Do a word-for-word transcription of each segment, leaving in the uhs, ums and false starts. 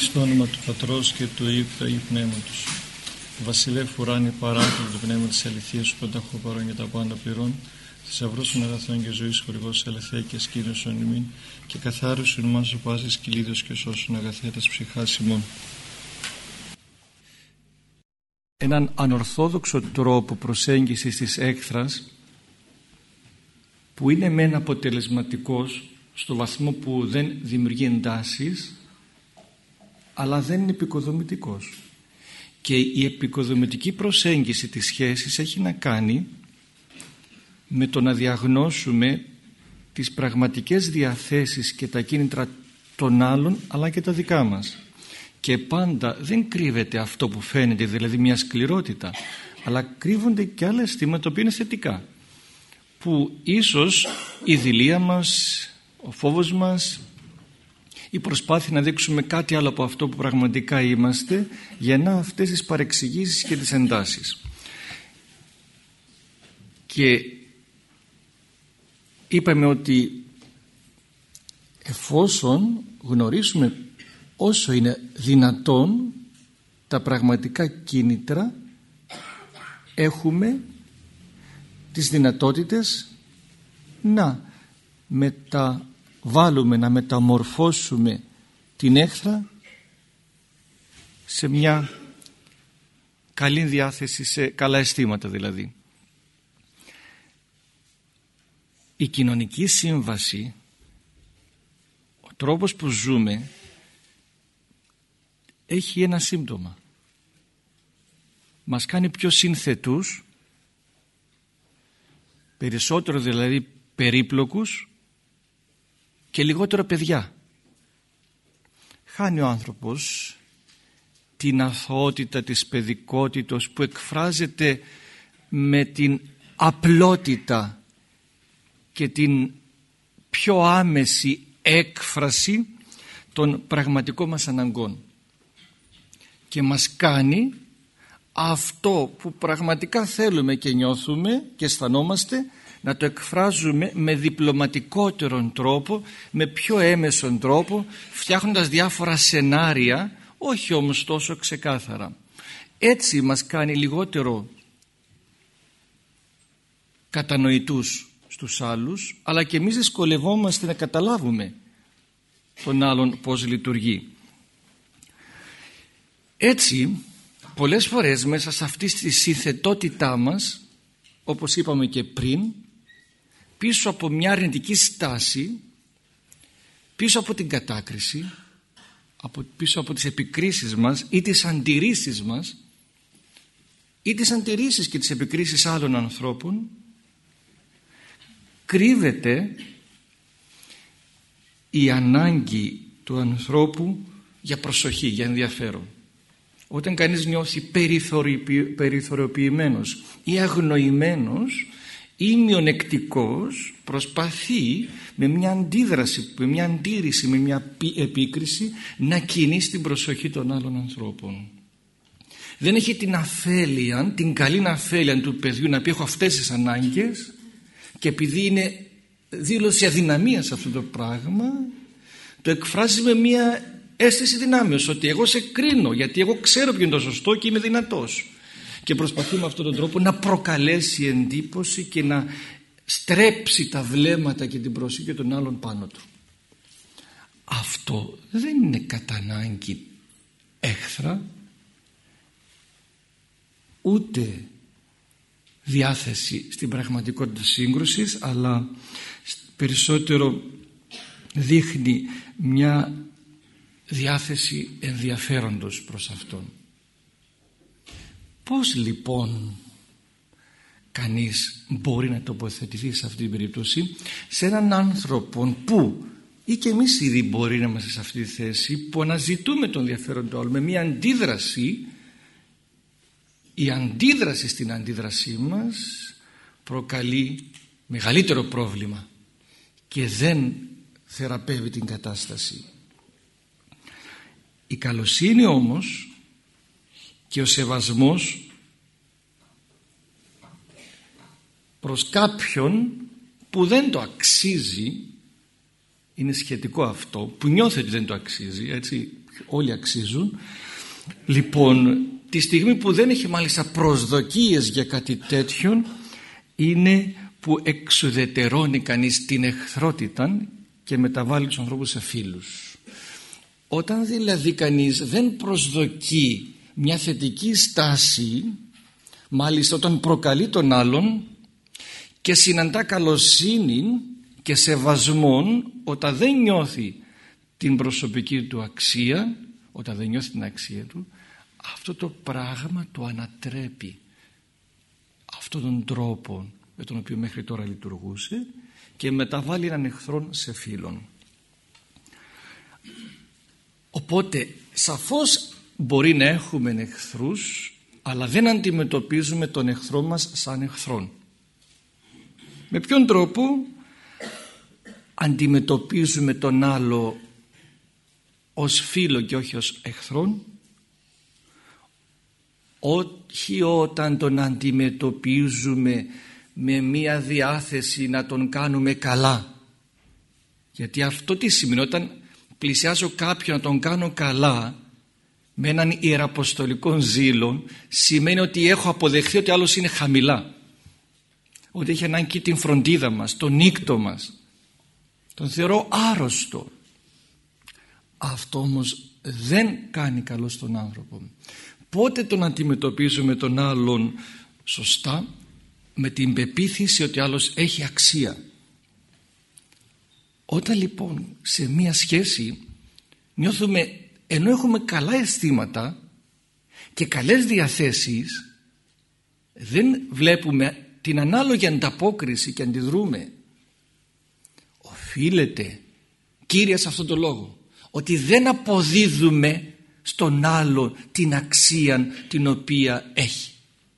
Στο όνομα του Πατρός και του Υιού και του Αγίου Πνεύματος. Βασιλεύ ουράνι παράκλητο το πνεύμα της αληθείας σου πανταχού παρών για τα πάντα πληρών, θησαυρός των αγαθών και ζωής χορηγός ελευθέα και σκήνωσον ημίν και καθάρισον μας ο πάσης κυλίδος και σώσον αγαθέτας ψυχάς ημών. Έναν ανορθόδοξο τρόπο προσέγγισης της έκθρας που είναι μεν αποτελεσματικός στο βαθμό που δεν δημιουργεί εντάσεις, αλλά δεν είναι επικοδομητικός. Και η επικοδομητική προσέγγιση της σχέσης έχει να κάνει με το να διαγνώσουμε τις πραγματικές διαθέσεις και τα κίνητρα των άλλων, αλλά και τα δικά μας. Και πάντα δεν κρύβεται αυτό που φαίνεται, δηλαδή μια σκληρότητα, αλλά κρύβονται και άλλα αισθήματα που είναι θετικά, που ίσως η δειλία μας, ο φόβος μας, η προσπάθεια να δείξουμε κάτι άλλο από αυτό που πραγματικά είμαστε, γεννά αυτές τις παρεξηγήσεις και τις εντάσεις. Και είπαμε ότι εφόσον γνωρίσουμε όσο είναι δυνατόν τα πραγματικά κίνητρα, έχουμε τις δυνατότητες να μεταβάλουμε, να μεταμορφώσουμε την έχθρα σε μια καλή διάθεση, σε καλά αισθήματα δηλαδή. Η κοινωνική σύμβαση, ο τρόπος που ζούμε, έχει ένα σύμπτωμα. Μας κάνει πιο συνθετούς, περισσότερο δηλαδή περίπλοκους και λιγότερο παιδιά. Χάνει ο άνθρωπος την αθωότητα της παιδικότητος που εκφράζεται με την απλότητα και την πιο άμεση έκφραση των πραγματικών μας αναγκών, και μας κάνει αυτό που πραγματικά θέλουμε και νιώθουμε και αισθανόμαστε να το εκφράζουμε με διπλωματικότερον τρόπο, με πιο έμεσον τρόπο, φτιάχνοντας διάφορα σενάρια, όχι όμως τόσο ξεκάθαρα. Έτσι μας κάνει λιγότερο κατανοητούς στους άλλους, αλλά και εμείς δυσκολευόμαστε να καταλάβουμε τον άλλον πώς λειτουργεί. Έτσι, πολλές φορές μέσα σε αυτή τη συνθετότητά μας, όπως είπαμε και πριν, πίσω από μια αρνητική στάση, πίσω από την κατάκριση, από, πίσω από τις επικρίσεις μας ή τις αντιρρήσεις μας ή τις αντιρρήσεις και τις επικρίσεις άλλων ανθρώπων, κρύβεται η ανάγκη του ανθρώπου για προσοχή, για ενδιαφέρον. Όταν κανείς νιώθει περιθωριοποιημένος ή αγνοημένος ή μειονεκτικός, προσπαθεί με μια αντίδραση, με μια αντίρρηση, με μια επίκριση να κινήσει την προσοχή των άλλων ανθρώπων. Δεν έχει την αφέλεια, την καλή αφέλεια του παιδιού να πει έχω αυτές τις ανάγκες, και επειδή είναι δήλωση αδυναμίας σε αυτό το πράγμα, το εκφράζει με μια αίσθηση δυνάμεως, ότι εγώ σε κρίνω γιατί εγώ ξέρω ποιο είναι το σωστό και είμαι δυνατός, και προσπαθεί με αυτόν τον τρόπο να προκαλέσει εντύπωση και να στρέψει τα βλέμματα και την προσοχή των άλλων πάνω του. Αυτό δεν είναι κατά ανάγκη έχθρα, ούτε διάθεση στην πραγματικότητα σύγκρουσης, αλλά περισσότερο δείχνει μια διάθεση ενδιαφέροντος προς αυτόν. Πώς λοιπόν κανείς μπορεί να τοποθετηθεί σε αυτή την περίπτωση σε έναν άνθρωπο που, ή και εμείς ήδη μπορεί να είμαστε σε αυτή τη θέση, που αναζητούμε τον ενδιαφέρον του άλλου με μια αντίδραση. Η αντίδραση στην αντίδρασή μας προκαλεί μεγαλύτερο πρόβλημα και δεν θεραπεύει την κατάσταση. Η καλοσύνη όμως και ο σεβασμός προς κάποιον που δεν το αξίζει, είναι σχετικό αυτό, που νιώθει ότι δεν το αξίζει, έτσι, όλοι αξίζουν. Λοιπόν, τη στιγμή που δεν έχει μάλιστα προσδοκίες για κάτι τέτοιο, είναι που εξουδετερώνει κανείς την εχθρότητα και μεταβάλλει τους ανθρώπους σε φίλους. Όταν δηλαδή κανείς δεν προσδοκεί μια θετική στάση, μάλιστα όταν προκαλεί τον άλλον και συναντά καλοσύνη και σεβασμόν, όταν δεν νιώθει την προσωπική του αξία, όταν δεν νιώθει την αξία του, αυτό το πράγμα το ανατρέπει αυτόν τον τρόπο με τον οποίο μέχρι τώρα λειτουργούσε και μεταβάλλει έναν εχθρόν σε φίλον. Οπότε σαφώς μπορεί να έχουμε εχθρούς, αλλά δεν αντιμετωπίζουμε τον εχθρό μας σαν εχθρόν. Με ποιον τρόπο αντιμετωπίζουμε τον άλλο ως φίλο και όχι ως εχθρόν? Όχι όταν τον αντιμετωπίζουμε με μία διάθεση να τον κάνουμε καλά. Γιατί αυτό τι σημαίνει? Όταν πλησιάζω κάποιον να τον κάνω καλά με έναν ιεραποστολικό ζήλο, σημαίνει ότι έχω αποδεχθεί ότι άλλος είναι χαμηλά, ότι έχει ανάγκη την φροντίδα μας, τον νύκτο μας, τον θεωρώ άρρωστο. Αυτό όμως δεν κάνει καλό στον άνθρωπο. Πότε τον αντιμετωπίζουμε τον άλλον σωστά? Με την πεποίθηση ότι άλλος έχει αξία. Όταν λοιπόν σε μία σχέση νιώθουμε, ενώ έχουμε καλά αισθήματα και καλές διαθέσεις, δεν βλέπουμε την ανάλογη ανταπόκριση και αντιδρούμε, οφείλεται κύρια σε αυτόν τον λόγο, ότι δεν αποδίδουμε στον άλλο την αξία την οποία έχει.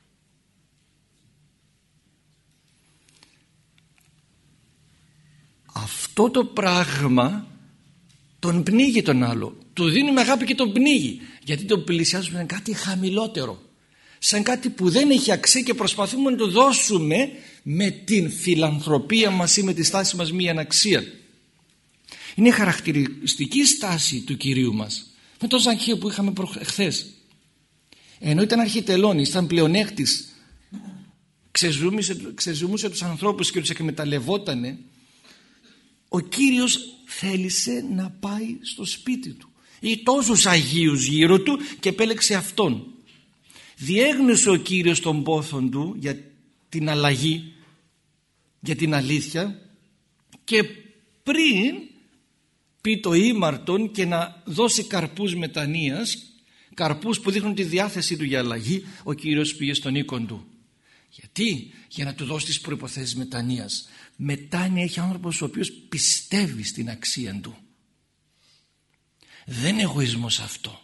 Αυτό το πράγμα τον πνίγει τον άλλο, του δίνουμε αγάπη και τον πνίγει, γιατί τον πλησιάζουμε σαν κάτι χαμηλότερο, σαν κάτι που δεν έχει αξία και προσπαθούμε να το δώσουμε με την φιλανθρωπία μας ή με τη στάση μας μία αναξία. Είναι χαρακτηριστική στάση του Κυρίου μας με τον Ζακχαίο που είχαμε χθες. Ενώ ήταν αρχιτελώνης, ήταν πλεονέκτης, ξεζούμισε, ξεζούμισε τους ανθρώπους και τους εκμεταλλευότανε, ο Κύριος θέλησε να πάει στο σπίτι του. Είχε τόσους Αγίους γύρω του και επέλεξε αυτόν. Διέγνωσε ο Κύριος τον πόθον του για την αλλαγή, για την αλήθεια, και πριν πει το ήμαρτον και να δώσει καρπούς μετανοίας, καρπούς που δείχνουν τη διάθεσή του για αλλαγή, ο Κύριος πήγε στον οίκον του. Γιατί? Για να του δώσει τις προϋποθέσεις μετανοίας. Μετάνοια έχει άνθρωπος ο οποίος πιστεύει στην αξία του. Δεν είναι εγωισμός αυτό.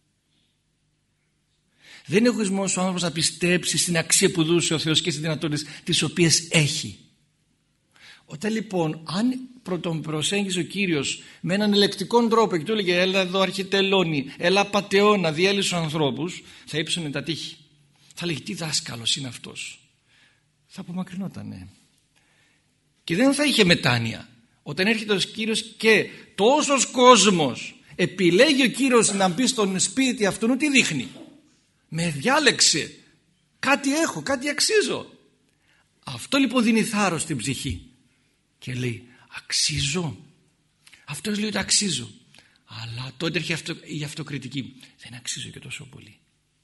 Δεν είναι εγωισμός ο άνθρωπος να πιστέψει στην αξία που δούσε ο Θεός και στις δυνατότητες τις οποίες έχει. Όταν λοιπόν, αν τον προσέγγισε ο Κύριος με έναν ελεκτικό τρόπο και του έλεγε έλα εδώ αρχιτελώνη, έλα πατεώνα, διέλυσε τους ανθρώπους, θα ύψωνε τα τείχη. Θα λέγει τι δάσκαλος είναι αυτός. Θα απομακρυνότανε. Και δεν θα είχε μετάνοια. Όταν έρχεται ο Κύριος και τόσος κόσμος επιλέγει ο Κύριος να μπει στον σπίτι αυτού, τι δείχνει? Με διάλεξε. Κάτι έχω, κάτι αξίζω. Αυτό λοιπόν δίνει θάρρος στην ψυχή. Και λέει αξίζω. Αυτός λέει ότι αξίζω. Αλλά τότε έρχεται αυτο, η αυτοκριτική. Δεν αξίζω και τόσο πολύ.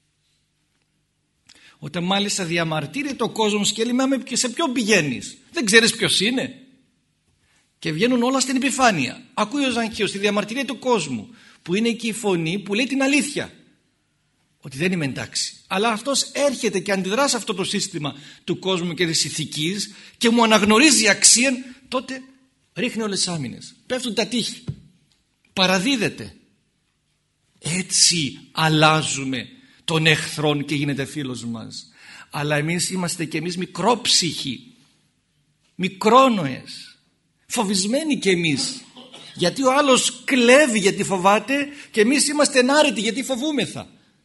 Όταν μάλιστα διαμαρτύρεται ο κόσμος και λέει και σε ποιον πηγαίνεις? Δεν ξέρεις ποιος είναι? Και βγαίνουν όλα στην επιφάνεια. Ακούει ο Ζακχαίος τη διαμαρτυρία του κόσμου, που είναι εκεί η φωνή που λέει την αλήθεια, ότι δεν είμαι εντάξει. Αλλά αυτός έρχεται και αντιδρά σε αυτό το σύστημα του κόσμου και της ηθικής και μου αναγνωρίζει αξία, τότε ρίχνει όλες τις άμυνες, πέφτουν τα τείχη, παραδίδεται. Έτσι αλλάζουμε τον εχθρόν και γίνεται φίλος μας. Αλλά εμείς είμαστε και εμείς μικρόψυχοι, μικρόνοες, φοβισμένοι και εμείς, γιατί ο άλλος κλέβει γιατί φοβάται και εμείς είμαστε ενάρετοι γιατί φοβούμεθα.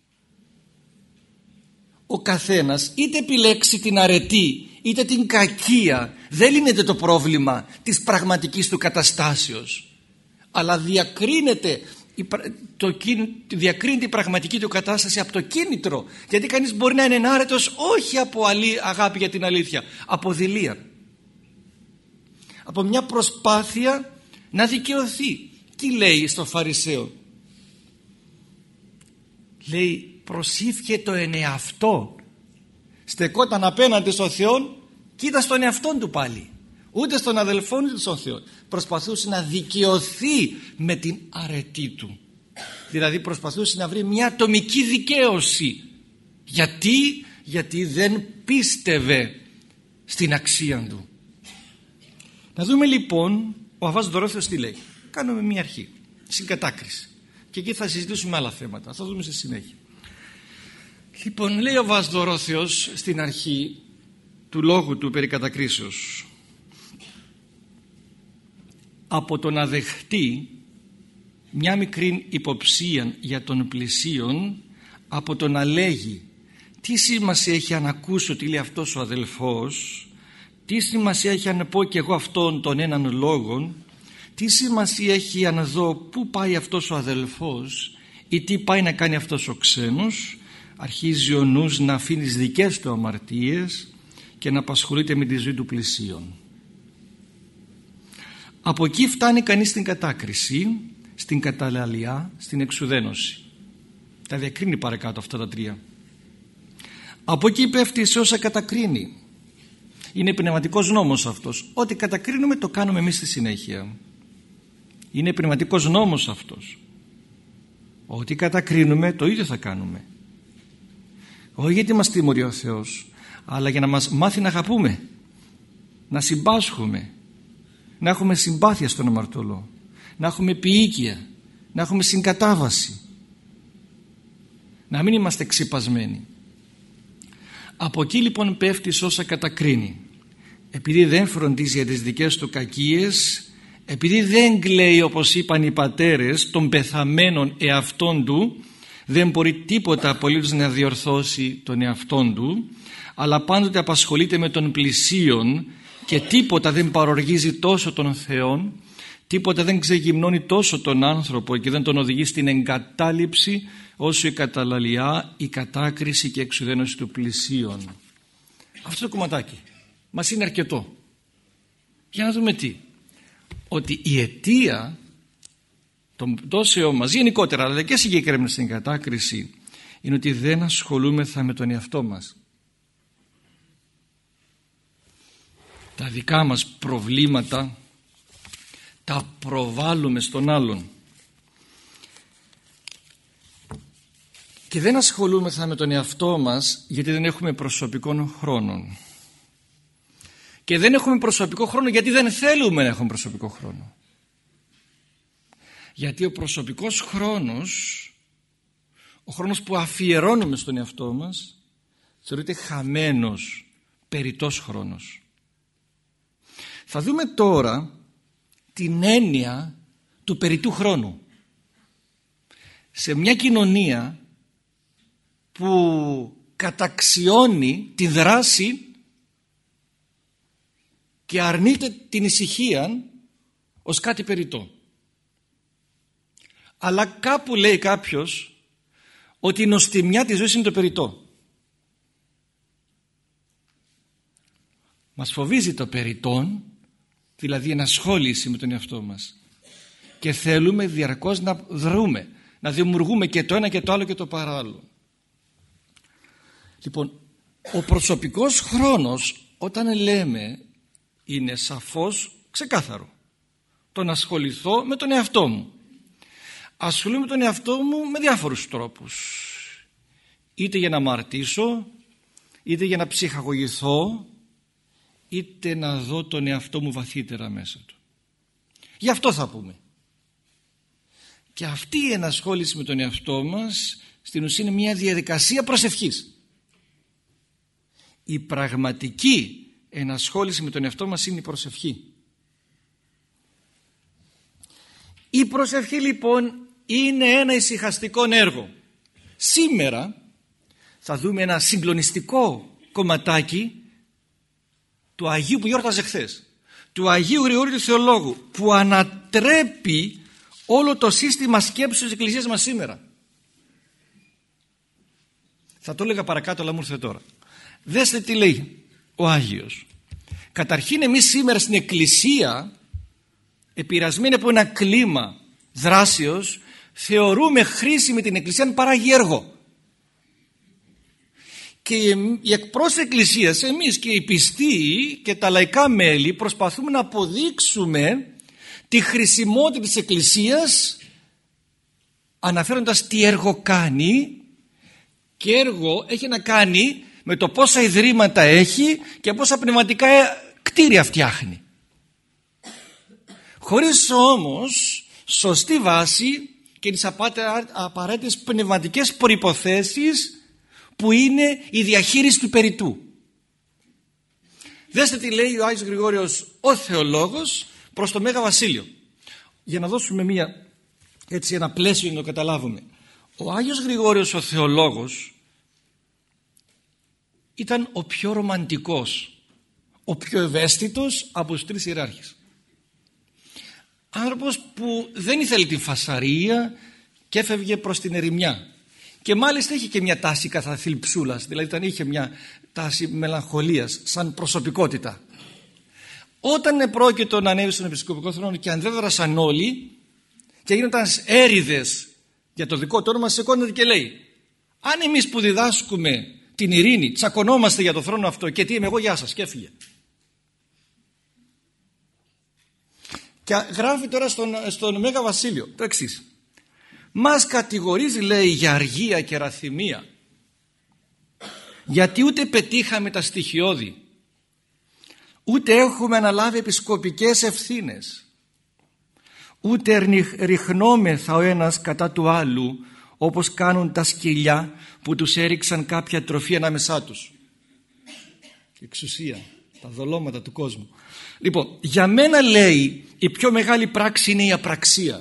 Ο καθένας είτε επιλέξει την αρετή είτε την κακία, δεν λύνεται το πρόβλημα της πραγματικής του καταστάσεως, αλλά διακρίνεται το, διακρίνει την πραγματική του κατάσταση από το κίνητρο. Γιατί κανείς μπορεί να είναι ενάρετος όχι από αγάπη για την αλήθεια, από δειλία, από μια προσπάθεια να δικαιωθεί. Τι λέει στο Φαρισαίο? Λέει προσήφιε το ενεαυτό, στεκόταν απέναντι στον Θεό, κοίτα στον εαυτόν του πάλι, ούτε στον αδελφόν ούτε στον Θεό. Προσπαθούσε να δικαιωθεί με την αρετή του, δηλαδή προσπαθούσε να βρει μια ατομική δικαίωση. Γιατί? Γιατί δεν πίστευε στην αξία του. Να δούμε λοιπόν ο Αββάς Δωρόθεος τι λέει. Κάνουμε μια αρχή, συγκατάκριση, και εκεί θα συζητήσουμε άλλα θέματα, θα δούμε στη συνέχεια. Λοιπόν, λέει ο Αββάς Δωρόθεος στην αρχή του λόγου του περί κατακρίσεως, από το να δεχτεί μια μικρή υποψία για τον πλησίον, από το να λέγει τι σημασία έχει αν ακούσω τι λέει αυτός ο αδελφός, τι σημασία έχει αν πω και εγώ αυτόν τον έναν λόγον, τι σημασία έχει αν δω πού πάει αυτός ο αδελφός ή τι πάει να κάνει αυτός ο ξένος. Αρχίζει ο νους να αφήνει τις δικές του αμαρτίες και να απασχολείται με τη ζωή του πλησίον. Από εκεί φτάνει κανείς στην κατάκριση, στην καταλαλία, στην εξουδένωση. Τα διακρίνει παρακάτω αυτά τα τρία. Από εκεί πέφτει σε όσα κατακρίνει. Είναι πνευματικός νόμος αυτός. Ό,τι κατακρίνουμε το κάνουμε εμείς στη συνέχεια. Είναι πνευματικός νόμος αυτός. Ό,τι κατακρίνουμε το ίδιο θα κάνουμε. Όχι γιατί μας τιμωρεί ο Θεός, αλλά για να μας μάθει να αγαπούμε, να συμπάσχουμε, να έχουμε συμπάθεια στον αμαρτωλό, να έχουμε επιοίκεια, να έχουμε συγκατάβαση, να μην είμαστε ξυπασμένοι. Από εκεί λοιπόν πέφτει σ' όσα κατακρίνει. Επειδή δεν φροντίζει για τις δικές του κακίες, επειδή δεν κλαίει όπως είπαν οι πατέρες των πεθαμένων εαυτών του, δεν μπορεί τίποτα απολύτως να διορθώσει τον εαυτόν του, αλλά πάντοτε απασχολείται με τον πλησίον και τίποτα δεν παροργίζει τόσο τον Θεόν, τίποτα δεν ξεγυμνώνει τόσο τον άνθρωπο και δεν τον οδηγεί στην εγκατάλειψη όσο η καταλαλιά, η κατάκριση και η εξουδένωση του πλησίον. Αυτό το κομματάκι μας είναι αρκετό. Για να δούμε τι. Ότι η αιτία των πτώσεων μας γενικότερα, αλλά και συγκεκριμένα στην κατάκριση, είναι ότι δεν ασχολούμεθα με τον εαυτό μας. Τα δικά μας προβλήματα τα προβάλλουμε στον άλλον και δεν ασχολούμεθα με τον εαυτό μας γιατί δεν έχουμε προσωπικό χρόνο. Και δεν έχουμε προσωπικό χρόνο γιατί δεν θέλουμε να έχουμε προσωπικό χρόνο. Γιατί ο προσωπικός χρόνος, ο χρόνος που αφιερώνουμε στον εαυτό μας, θεωρείται χαμένος, περιττός χρόνος. Θα δούμε τώρα την έννοια του περιττού χρόνου. Σε μια κοινωνία που καταξιώνει τη δράση και αρνείται την ησυχία ως κάτι περιττό. Αλλά κάπου λέει κάποιος ότι η νοστιμιά της ζωής είναι το περιττό. Μας φοβίζει το περιττόν, δηλαδή η ενασχόληση με τον εαυτό μας, και θέλουμε διαρκώς να δρούμε, να δημιουργούμε και το ένα και το άλλο και το παράλληλο. Λοιπόν, ο προσωπικός χρόνος, όταν λέμε, είναι σαφώς ξεκάθαρο. Το να ασχοληθώ με τον εαυτό μου. Ασχολούμαι με τον εαυτό μου με διάφορους τρόπους. Είτε για να αμαρτήσω, είτε για να ψυχαγωγηθώ, είτε να δω τον εαυτό μου βαθύτερα μέσα του. Γι' αυτό θα πούμε. Και αυτή η ενασχόληση με τον εαυτό μας στην ουσία είναι μια διαδικασία προσευχής. Η πραγματική ενασχόληση με τον εαυτό μας είναι η προσευχή. Η προσευχή λοιπόν είναι ένα ησυχαστικό έργο. Σήμερα θα δούμε ένα συγκλονιστικό κομματάκι του Αγίου που γιόρταζε χθες, του Αγίου Γρηγορίου του Θεολόγου, που ανατρέπει όλο το σύστημα σκέψης της Εκκλησίας μας σήμερα. Θα το έλεγα παρακάτω, αλλά μου ήρθε τώρα. Δέστε τι λέει ο Άγιος. Καταρχήν εμείς σήμερα στην Εκκλησία, επηρεασμένοι από ένα κλίμα δράσεως, θεωρούμε χρήσιμη την Εκκλησία να παράγει έργο. Και οι εκπρόσωποι Εκκλησίας, εμείς και οι πιστοί και τα λαϊκά μέλη, προσπαθούμε να αποδείξουμε τη χρησιμότητα της Εκκλησίας, αναφέροντας τι έργο κάνει, και έργο έχει να κάνει με το πόσα ιδρύματα έχει και πόσα πνευματικά κτίρια φτιάχνει, χωρίς όμως σωστή βάση και τις απαραίτητες πνευματικές προϋποθέσεις που είναι η διαχείριση του περιττού. Δέστε τι λέει ο Άγιος Γρηγόριος ο Θεολόγος προς το Μέγα Βασίλειο, για να δώσουμε μια, έτσι, ένα πλαίσιο για να το καταλάβουμε. Ο Άγιος Γρηγόριος ο Θεολόγος ήταν ο πιο ρομαντικός, ο πιο ευαίσθητος από τους τρεις ιεράρχες. Άνθρωπος που δεν ήθελε την φασαρία και έφευγε προς την ερημιά, και μάλιστα είχε και μια τάση κατά θλιψούλας, δηλαδή ήταν, είχε μια τάση μελαγχολίας σαν προσωπικότητα. Όταν επρόκειτο να ανέβει στον επισκοπικό θρόνο και αντέδρασαν όλοι και γίνονταν έρηδες για το δικό του όνομα, σηκώνεται και λέει: αν εμείς που διδάσκουμε την ειρήνη τσακωνόμαστε για το θρόνο αυτό, και τι είμαι εγώ, γεια σας, και έφυγε. Και γράφει τώρα στον, στον Μέγα Βασίλειο το εξής: μας κατηγορίζει, λέει, για αργία και ραθυμία, γιατί ούτε πετύχαμε τα στοιχειώδη, ούτε έχουμε αναλάβει επισκοπικές ευθύνες, ούτε ριχνόμεθα ο ένας κατά του άλλου, όπως κάνουν τα σκυλιά που τους έριξαν κάποια τροφή ανάμεσά τους. Εξουσία, τα δολώματα του κόσμου. Λοιπόν, για μένα, λέει, η πιο μεγάλη πράξη είναι η απραξία.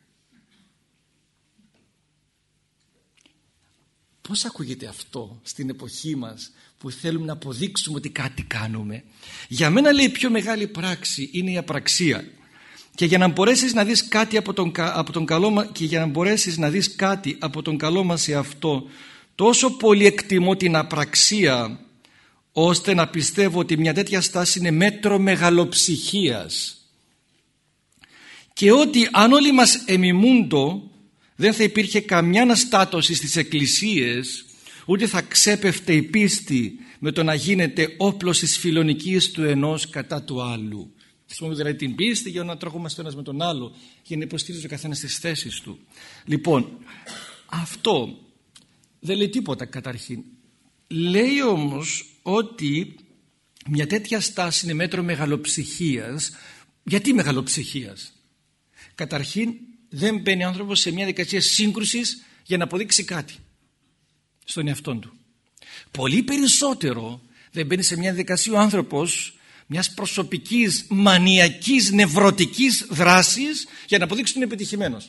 Πώς ακούγεται αυτό στην εποχή μας που θέλουμε να αποδείξουμε ότι κάτι κάνουμε? Για μένα, λέει, η πιο μεγάλη πράξη είναι η απραξία. Και για να μπορέσεις να δεις κάτι από τον, από τον καλό, και για να μπορέσεις να δεις κάτι από τον καλό μας εαυτό, τόσο πολύ εκτιμώ την απραξία, ώστε να πιστεύω ότι μια τέτοια στάση είναι μέτρο μεγαλοψυχίας, και ότι αν όλοι μας εμιμούντο, δεν θα υπήρχε καμιά αναστάτωση στις εκκλησίες, ούτε θα ξέπεφτε η πίστη με το να γίνεται όπλος της φιλονικής του ενός κατά του άλλου. Χρησιμοποιούμε δηλαδή την πίστη για να τρέχουμε ένας με τον άλλο, για να υποστηρίζει ο καθένας τις θέσεις του. Λοιπόν, αυτό δεν λέει τίποτα καταρχήν. Λέει όμως ότι μια τέτοια στάση είναι μέτρο μεγαλοψυχίας. Γιατί μεγαλοψυχίας? Καταρχήν, δεν μπαίνει ο άνθρωπος σε μια δικασία σύγκρουσης για να αποδείξει κάτι στον εαυτόν του. Πολύ περισσότερο δεν μπαίνει σε μια δικασία ο άνθρωπος μιας προσωπικής, μανιακής, νευρωτικής δράσης για να αποδείξει ότι είναι επιτυχημένος.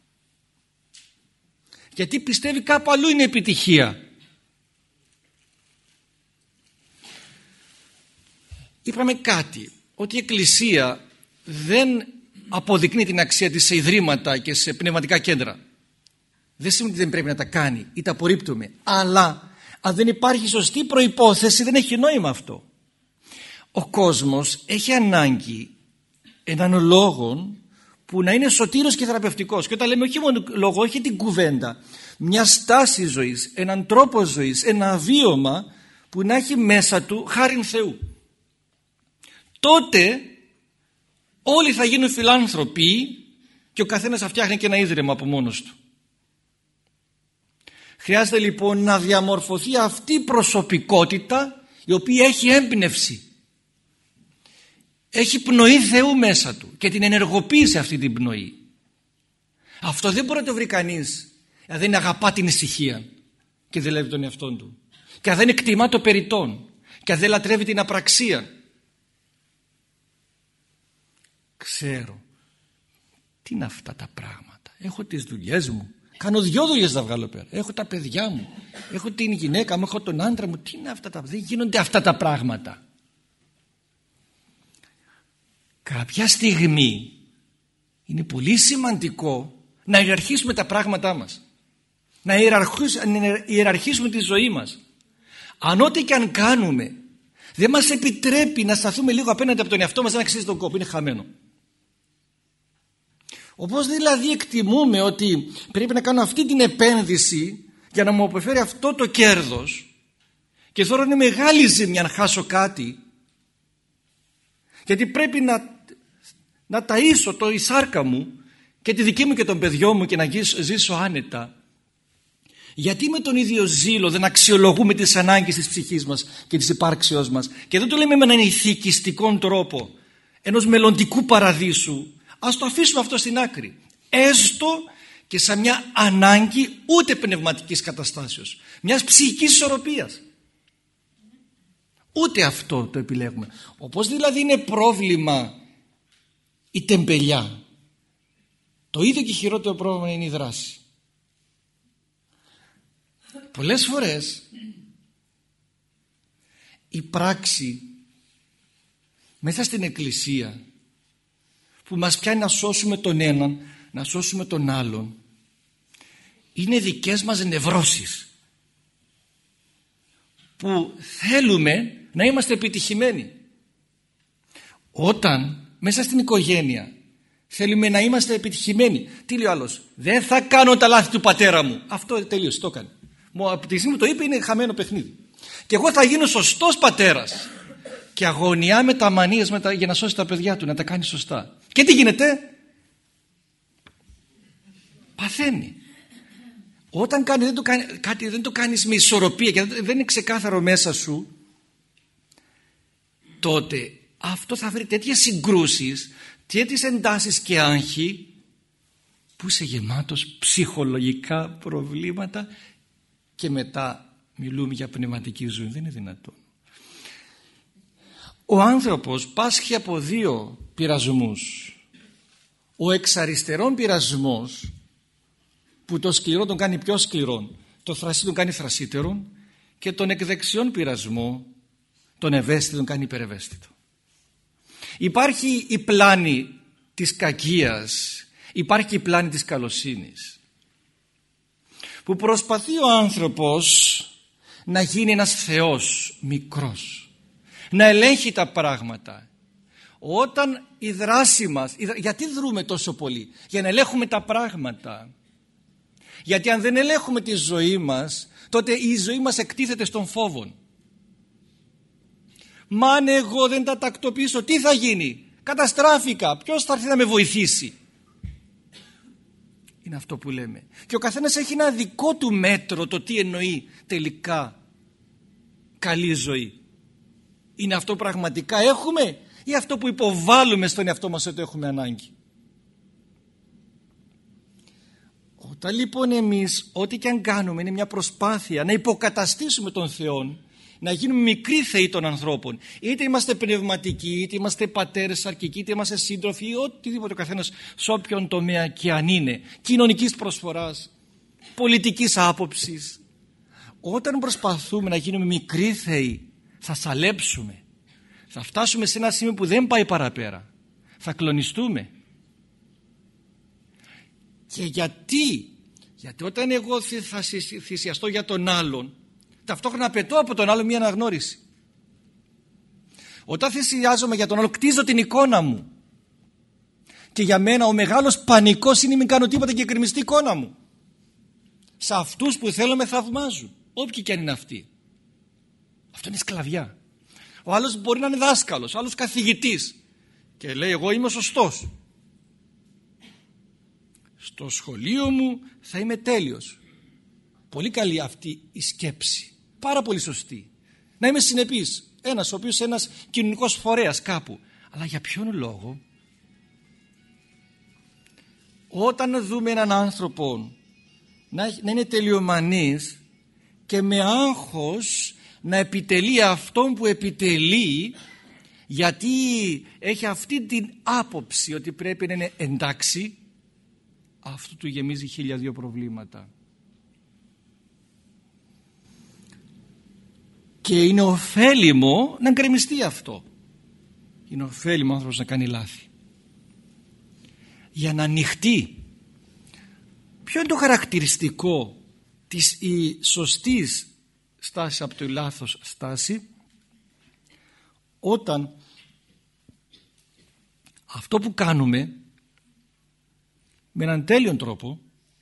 Γιατί πιστεύει κάπου αλλού είναι επιτυχία. Είπαμε κάτι, ότι η Εκκλησία δεν αποδεικνύει την αξία της σε ιδρύματα και σε πνευματικά κέντρα. Δεν σημαίνει ότι δεν πρέπει να τα κάνει ή τα απορρίπτουμε, αλλά αν δεν υπάρχει σωστή προϋπόθεση δεν έχει νόημα αυτό. Ο κόσμος έχει ανάγκη έναν λόγο που να είναι σωτήρος και θεραπευτικός. Και όταν λέμε όχι μόνο λόγο, όχι την κουβέντα, μια στάση ζωής, έναν τρόπο ζωής, ένα βίωμα που να έχει μέσα του χάριν Θεού. Τότε όλοι θα γίνουν φιλάνθρωποι και ο καθένας θα φτιάχνει και ένα ίδρυμα από μόνος του. Χρειάζεται λοιπόν να διαμορφωθεί αυτή η προσωπικότητα η οποία έχει έμπνευση. Έχει πνοή Θεού μέσα του και την ενεργοποίησε αυτή την πνοή. Αυτό δεν μπορεί να το βρει κανείς αν δεν αγαπά την ησυχία και δεν λέβει τον εαυτόν του, και αν δεν εκτιμά το περιττόν, και αν δεν λατρεύει την απραξία. Ξέρω τι είναι αυτά τα πράγματα. Έχω τις δουλειές μου, κάνω δυο δουλειές να βγάλω πέρα, έχω τα παιδιά μου, έχω την γυναίκα μου, έχω τον άντρα μου. Τι είναι αυτά τα... Δεν γίνονται αυτά τα πράγματα. Κάποια στιγμή Είναι πολύ σημαντικό να ιεραρχήσουμε τα πράγματά μας, να ιεραρχήσουμε τη ζωή μας. Αν ό,τι και αν κάνουμε δεν μας επιτρέπει να σταθούμε λίγο απέναντι από τον εαυτό μας, δεν αξίζει τον κόπο, είναι χαμένο. Όπως δηλαδή εκτιμούμε ότι πρέπει να κάνω αυτή την επένδυση για να μου αποφέρει αυτό το κέρδος, και τώρα είναι μεγάλη ζημιά να χάσω κάτι, γιατί πρέπει να, να ταΐσω το η σάρκα μου και τη δική μου και των παιδιών μου και να ζήσω άνετα. Γιατί με τον ίδιο ζήλο δεν αξιολογούμε τις ανάγκες της ψυχής μας και της υπάρξεώς μας, και δεν το λέμε με έναν ηθικιστικό τρόπο ενός μελλοντικού παραδείσου. Ας το αφήσουμε αυτό στην άκρη, έστω και σαν μια ανάγκη ούτε πνευματικής καταστάσεως, μιας ψυχικής ισορροπίας. Ούτε αυτό το επιλέγουμε. Όπως δηλαδή είναι πρόβλημα η τεμπελιά, το ίδιο και χειρότερο πρόβλημα είναι η δράση. Πολλές φορές η πράξη μέσα στην εκκλησία που μας πιάνει να σώσουμε τον έναν, να σώσουμε τον άλλον, είναι δικές μας νευρώσεις που θέλουμε να είμαστε επιτυχημένοι. Όταν μέσα στην οικογένεια θέλουμε να είμαστε επιτυχημένοι, τι λέει ο άλλος? Δεν θα κάνω τα λάθη του πατέρα μου. Αυτό τελείωσε, το έκανε. Μου από τη στιγμή που το είπε είναι χαμένο παιχνίδι. Και εγώ θα γίνω σωστός πατέρας. Και αγωνιά με τα μανίες με τα, για να σώσει τα παιδιά του, να τα κάνει σωστά. Και τι γίνεται? Παθαίνει. Όταν κάνει, δεν το κάνει, κάτι δεν το κάνεις με ισορροπία και δεν είναι ξεκάθαρο μέσα σου, τότε αυτό θα βρει τέτοιες συγκρούσεις, τέτοιες εντάσεις και άγχη, που είσαι γεμάτος ψυχολογικά προβλήματα, και μετά μιλούμε για πνευματική ζωή. Δεν είναι δυνατόν. Ο άνθρωπος πάσχει από δύο πειρασμούς. Ο εξ αριστερών πειρασμός, που το σκληρό τον κάνει πιο σκληρό, το θρασί τον κάνει θρασίτερο, και τον εκ δεξιών πειρασμό, τον ευαίσθητο τον κάνει υπερευαίσθητο. Υπάρχει η πλάνη της κακίας, υπάρχει η πλάνη της καλοσύνης, που προσπαθεί ο άνθρωπος να γίνει ένας θεός μικρός, να ελέγχει τα πράγματα. Όταν η δράση μας, γιατί δρούμε τόσο πολύ? Για να ελέγχουμε τα πράγματα. Γιατί αν δεν ελέγχουμε τη ζωή μας, τότε η ζωή μας εκτίθεται στον φόβο. Μα αν εγώ δεν τα τακτοποιήσω, τι θα γίνει? Καταστράφηκα, ποιος θα έρθει να με βοηθήσει? Είναι αυτό που λέμε. Και ο καθένας έχει ένα δικό του μέτρο το τι εννοεί τελικά καλή ζωή. Είναι αυτό που πραγματικά έχουμε ή αυτό που υποβάλλουμε στον εαυτό μας ότι έχουμε ανάγκη? Όταν λοιπόν εμείς ό,τι και αν κάνουμε είναι μια προσπάθεια να υποκαταστήσουμε τον Θεό, να γίνουμε μικροί θεοί των ανθρώπων, είτε είμαστε πνευματικοί, είτε είμαστε πατέρες αρκικοί, είτε είμαστε σύντροφοι ή οτιδήποτε ο καθένας σε όποιον τομέα και αν είναι, κοινωνικής προσφοράς, πολιτικής άποψης, όταν προσπαθούμε να γίνουμε μικροί θεοί, θα σαλέψουμε, θα φτάσουμε σε ένα σημείο που δεν πάει παραπέρα, θα κλονιστούμε. Και γιατί? Γιατί όταν εγώ θα θυσιαστώ για τον άλλον, ταυτόχρονα απαιτώ από τον άλλο μια αναγνώριση. Όταν θυσιάζομαι για τον άλλο, κτίζω την εικόνα μου. Και για μένα ο μεγάλος πανικός είναι μην κάνω τίποτα και εκκρεμιστεί η εικόνα μου. Σε αυτούς που θέλω με θαυμάζουν, όποιοι και αν είναι αυτοί. Αυτό είναι σκλαβιά. Ο άλλος μπορεί να είναι δάσκαλος, ο άλλος καθηγητής και λέει εγώ είμαι σωστός. Στο σχολείο μου θα είμαι τέλειος. Πολύ καλή αυτή η σκέψη. Πάρα πολύ σωστή. Να είμαι συνεπής. Ένας ο οποίος ένας κοινωνικός φορέας κάπου. Αλλά για ποιον λόγο? Όταν δούμε έναν άνθρωπο να, να είναι τελειομανής και με άγχος να επιτελεί αυτόν που επιτελεί, γιατί έχει αυτή την άποψη ότι πρέπει να είναι εντάξει, αυτό του γεμίζει χίλια δύο προβλήματα. Και είναι ωφέλιμο να γκρεμιστεί αυτό. Είναι ωφέλιμο ο άνθρωπος να κάνει λάθη. για να ανοιχτεί. Ποιο είναι το χαρακτηριστικό της η σωστής στάση από το λάθος στάση? Όταν αυτό που κάνουμε με έναν τέλειον τρόπο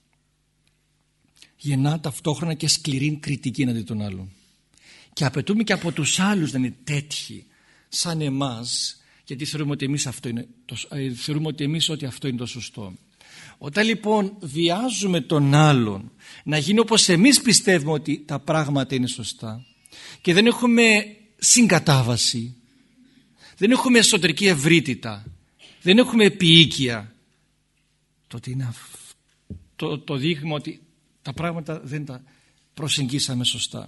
γεννά ταυτόχρονα και σκληρή κριτική εναντί των άλλων, και απαιτούμε και από τους άλλους να είναι τέτοιοι σαν εμάς, γιατί θεωρούμε ότι εμείς, αυτό είναι το, θεωρούμε ότι εμείς ότι αυτό είναι το σωστό. Όταν λοιπόν βιάζουμε τον άλλον να γίνει όπως εμείς πιστεύουμε ότι τα πράγματα είναι σωστά και δεν έχουμε συγκατάβαση, δεν έχουμε εσωτερική ευρύτητα, δεν έχουμε επίοικια, τότε είναι το, το δείγμα ότι τα πράγματα δεν τα προσεγγίσαμε σωστά.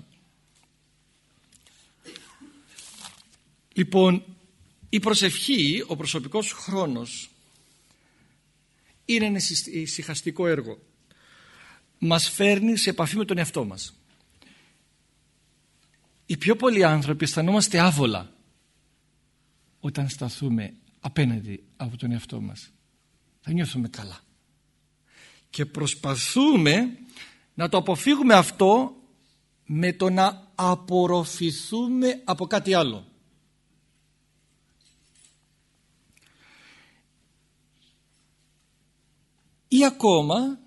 Λοιπόν, η προσευχή, ο προσωπικός χρόνος, είναι ένα ησυχαστικό έργο. Μας φέρνει σε επαφή με τον εαυτό μας. Οι πιο πολλοί άνθρωποι αισθανόμαστε άβολα όταν σταθούμε απέναντι από τον εαυτό μας. Δεν νιώθουμε καλά. Και προσπαθούμε να το αποφύγουμε αυτό με το να απορροφηθούμε από κάτι άλλο. Ή ακόμα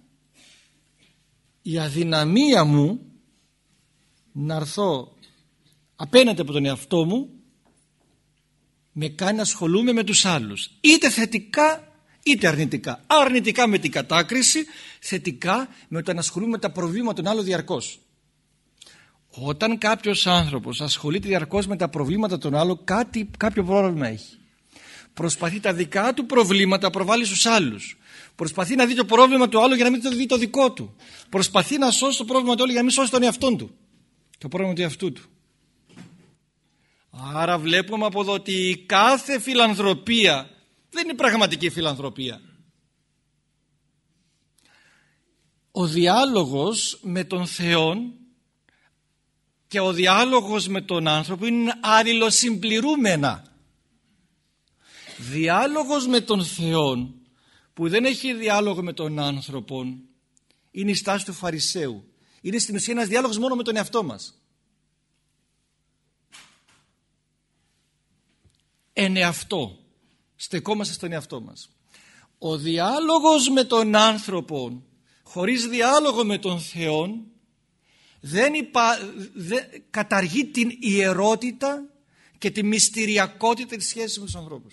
η αδυναμία μου να έρθω απέναντι από τον εαυτό μου με κάνει να ασχολούμαι με τους άλλους, είτε θετικά είτε αρνητικά. Αρνητικά με την κατάκριση, θετικά με το να ασχολούμαι με τα προβλήματα των άλλων διαρκώς. Όταν κάποιος άνθρωπος ασχολείται διαρκώς με τα προβλήματα των άλλων, κάτι, κάποιο πρόβλημα έχει. Προσπαθεί τα δικά του προβλήματα να προβάλλει στους άλλους. Προσπαθεί να δει το πρόβλημα του άλλου για να μην το δει το δικό του. Προσπαθεί να σώσει το πρόβλημα του άλλου για να μην σώσει τον εαυτό του. Το πρόβλημα του εαυτού του. Άρα βλέπουμε από εδώ ότι η κάθε φιλανθρωπία δεν είναι πραγματική φιλανθρωπία. Ο διάλογος με τον Θεό και ο διάλογος με τον άνθρωπο είναι αλληλοσυμπληρούμενα. Διάλογος με τον Θεό που δεν έχει διάλογο με τον άνθρωπο είναι η στάση του Φαρισαίου. Είναι στην ουσία ένας διάλογος μόνο με τον εαυτό μας. Εν εαυτό. Στεκόμαστε στον εαυτό μας. Ο διάλογος με τον άνθρωπο χωρίς διάλογο με τον Θεό δεν υπά... δεν... καταργεί την ιερότητα και τη μυστηριακότητα της σχέσης με τους ανθρώπους.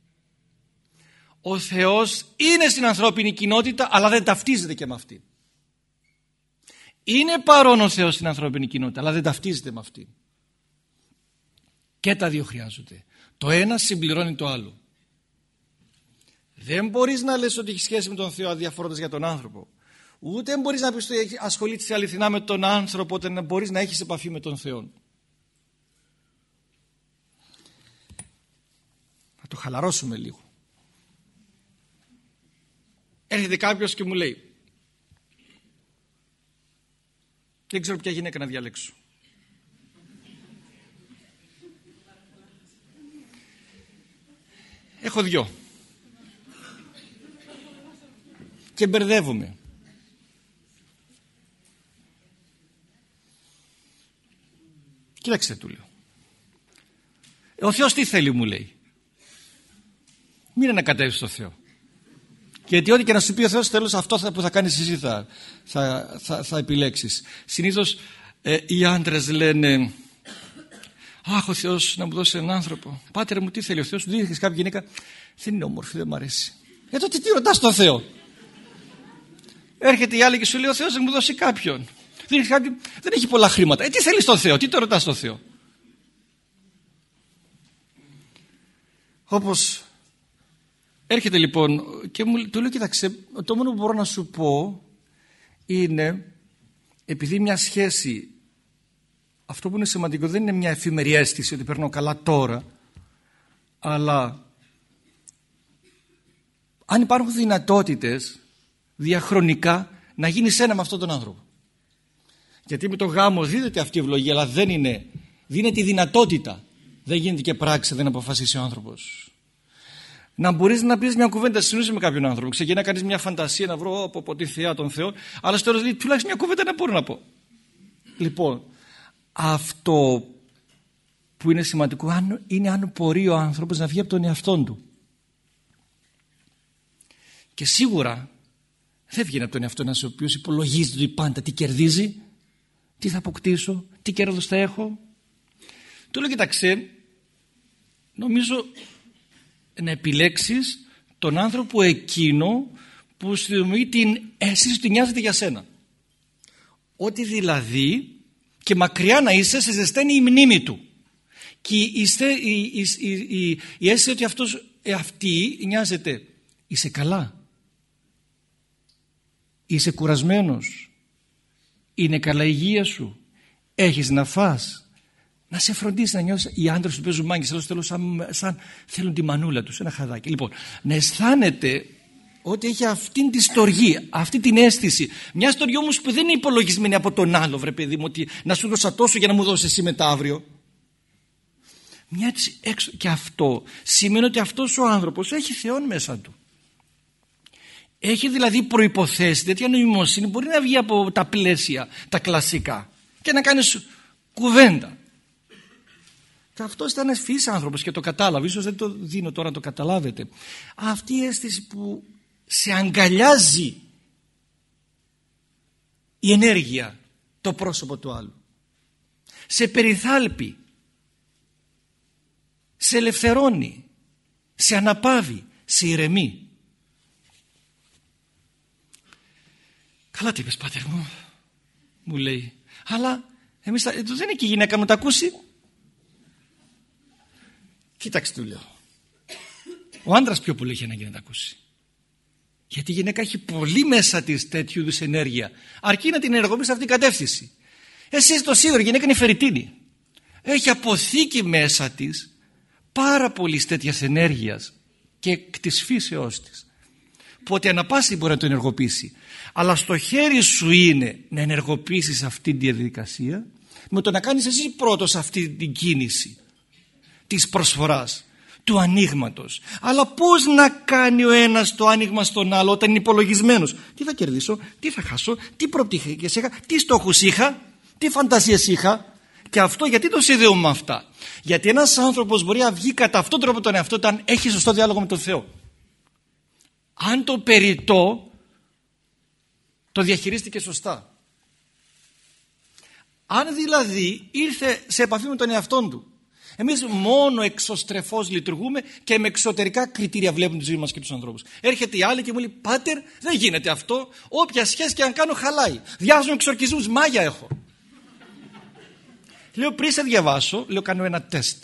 Ο Θεός είναι στην ανθρώπινη κοινότητα, αλλά δεν ταυτίζεται και με αυτή. Είναι παρόν ο Θεός στην ανθρώπινη κοινότητα, αλλά δεν ταυτίζεται με αυτή. Και τα δύο χρειάζονται. Το ένα συμπληρώνει το άλλο. Δεν μπορείς να λες ότι έχει σχέση με τον Θεό αδιαφορώντας για τον άνθρωπο. Ούτε μπορείς να πεις ότι ασχολείσαι αληθινά με τον άνθρωπο όταν μπορείς να έχεις επαφή με τον Θεό. Να το χαλαρώσουμε λίγο. Έρχεται κάποιος και μου λέει, δεν ξέρω ποια γυναίκα να διαλέξω. Έχω δυο. Και μπερδεύομαι. Κοίταξε, του λέω. Ο Θεός τι θέλει, μου λέει. Μην ανακατεύεις στο Θεό. Γιατί ό,τι και να σου πει ο Θεός, τέλος αυτό που θα κάνεις εσύ θα, θα, θα, θα επιλέξεις. Συνήθως ε, οι άντρες λένε, αχ, ο Θεός να μου δώσει έναν άνθρωπο. Πάτερ μου, τι θέλει ο Θεός, σου δίνεις κάποια γυναίκα, δεν είναι όμορφη, δεν μ' αρέσει. Ε, τότε τι ρωτάς τον Θεό. Έρχεται η άλλη και σου λέει, ο Θεός να μου δώσει κάποιον. Δεν έχει, κάποιον, δεν έχει πολλά χρήματα. Ε, τι θέλεις τον Θεό, τι το ρωτάς τον Θεό. Όπως έρχεται λοιπόν και μου του λέω, κοίταξε, το μόνο που μπορώ να σου πω είναι, επειδή μια σχέση, αυτό που είναι σημαντικό δεν είναι μια εφημερή αίσθηση ότι περνώ καλά τώρα, αλλά αν υπάρχουν δυνατότητες διαχρονικά να γίνεις ένα με αυτόν τον άνθρωπο. Γιατί με το γάμο δίδεται αυτή η ευλογία, αλλά δεν είναι, δίνεται η δυνατότητα, δεν γίνεται και πράξη, δεν αποφασίσει ο άνθρωπος. Να μπορείς να πεις μια κουβέντα συνήθως με κάποιον άνθρωπο. Ξεκινά να κάνεις μια φαντασία να βρω από, από τη θεά τον Θεό, αλλά στο τέλος λέει τουλάχιστον μια κουβέντα να μπορώ να πω. Λοιπόν, αυτό που είναι σημαντικό είναι αν μπορεί ο άνθρωπος να βγει από τον εαυτόν του. Και σίγουρα δεν βγαίνει από τον εαυτό ένας ο οποίος υπολογίζει πάντα τι κερδίζει, τι θα αποκτήσω, τι κέρδος θα έχω. Του λέω κοιτάξτε, νομίζω να επιλέξεις τον άνθρωπο εκείνο που σου δημιουργεί την αίσθηση ότι νοιάζεται για σένα. Ότι δηλαδή και μακριά να είσαι σε ζεσταίνει η μνήμη του. Και η, η, η, η, η, η αίσθηση ότι αυτός, αυτή νοιάζεται. Είσαι καλά. Είσαι κουρασμένος. Είναι καλά η υγεία σου. Έχεις να φας. Να σε φροντίσει να νιώσεις. Οι άντρες που παίζουν μάγκες εδώ στο τέλος σαν, σαν θέλουν τη μανούλα τους, ένα χαδάκι. Λοιπόν, να αισθάνεται ότι έχει αυτήν τη στοργή, αυτή την αίσθηση. Μια στοργή όμως που δεν είναι υπολογισμένη από τον άλλο, βρε παιδί μου, ότι να σου δώσα τόσο για να μου δώσεις εσύ μετά αύριο. Μια έξω. Και αυτό σημαίνει ότι αυτός ο άνθρωπος έχει Θεόν μέσα του. Έχει δηλαδή προϋποθέσεις, τέτοια νοημοσύνη μπορεί να βγει από τα πλαίσια, τα κλασικά και να κάνεις κουβέντα. Και αυτός ήταν ευφυής άνθρωπος και το κατάλαβε. Ίσως δεν το δίνω τώρα να το καταλάβετε. Αυτή η αίσθηση που σε αγκαλιάζει η ενέργεια, το πρόσωπο του άλλου. Σε περιθάλπει. Σε ελευθερώνει. Σε αναπαύει. Σε ηρεμεί. Καλά τι είπες πάτερ μου, μου λέει. Αλλά εμείς θα, δεν είναι και η γυναίκα μου τα ακούσει. Κοίταξε του λέω. Ο άντρας πιο πολύ έχει ανάγκη να τα ακούσει. Γιατί η γυναίκα έχει πολύ μέσα της τέτοιου είδους ενέργεια. Αρκεί να την ενεργοποιήσει σε αυτήν την κατεύθυνση. Εσείς το σίδερο, η γυναίκα είναι φερριτίνη. Έχει αποθήκη μέσα της πάρα πολύ τέτοιας ενέργειας και εκ της φύσεώς της. Που ότι ανα πάση μπορεί να το ενεργοποιήσει. Αλλά στο χέρι σου είναι να ενεργοποιήσεις αυτή τη διαδικασία με το να κάνεις εσύ πρώτος αυτή την κίνηση της προσφοράς, του ανοίγματος. Αλλά πώς να κάνει ο ένας το άνοιγμα στον άλλο όταν είναι υπολογισμένος? Τι θα κερδίσω, τι θα χάσω, τι προοπτικές είχα, τι στόχους είχα, τι φαντασίες είχα. Και αυτό γιατί το συνδέουμε με αυτά? Γιατί ένας άνθρωπος μπορεί να βγει κατά αυτόν τον τρόπο τον εαυτό όταν έχει σωστό διάλογο με τον Θεό. Αν το περιττό το διαχειρίστηκε σωστά. Αν δηλαδή ήρθε σε επαφή με τον εαυτόν του. Εμείς μόνο εξωστρεφώς λειτουργούμε και με εξωτερικά κριτήρια βλέπουμε τη ζωή μας και τους ανθρώπους. Έρχεται η άλλη και μου λέει πάτερ δεν γίνεται αυτό, όποια σχέση και αν κάνω χαλάει. Διάζω εξορκισμούς, μάγια έχω. Λέω πριν σε διαβάσω, λέω κάνω ένα τεστ.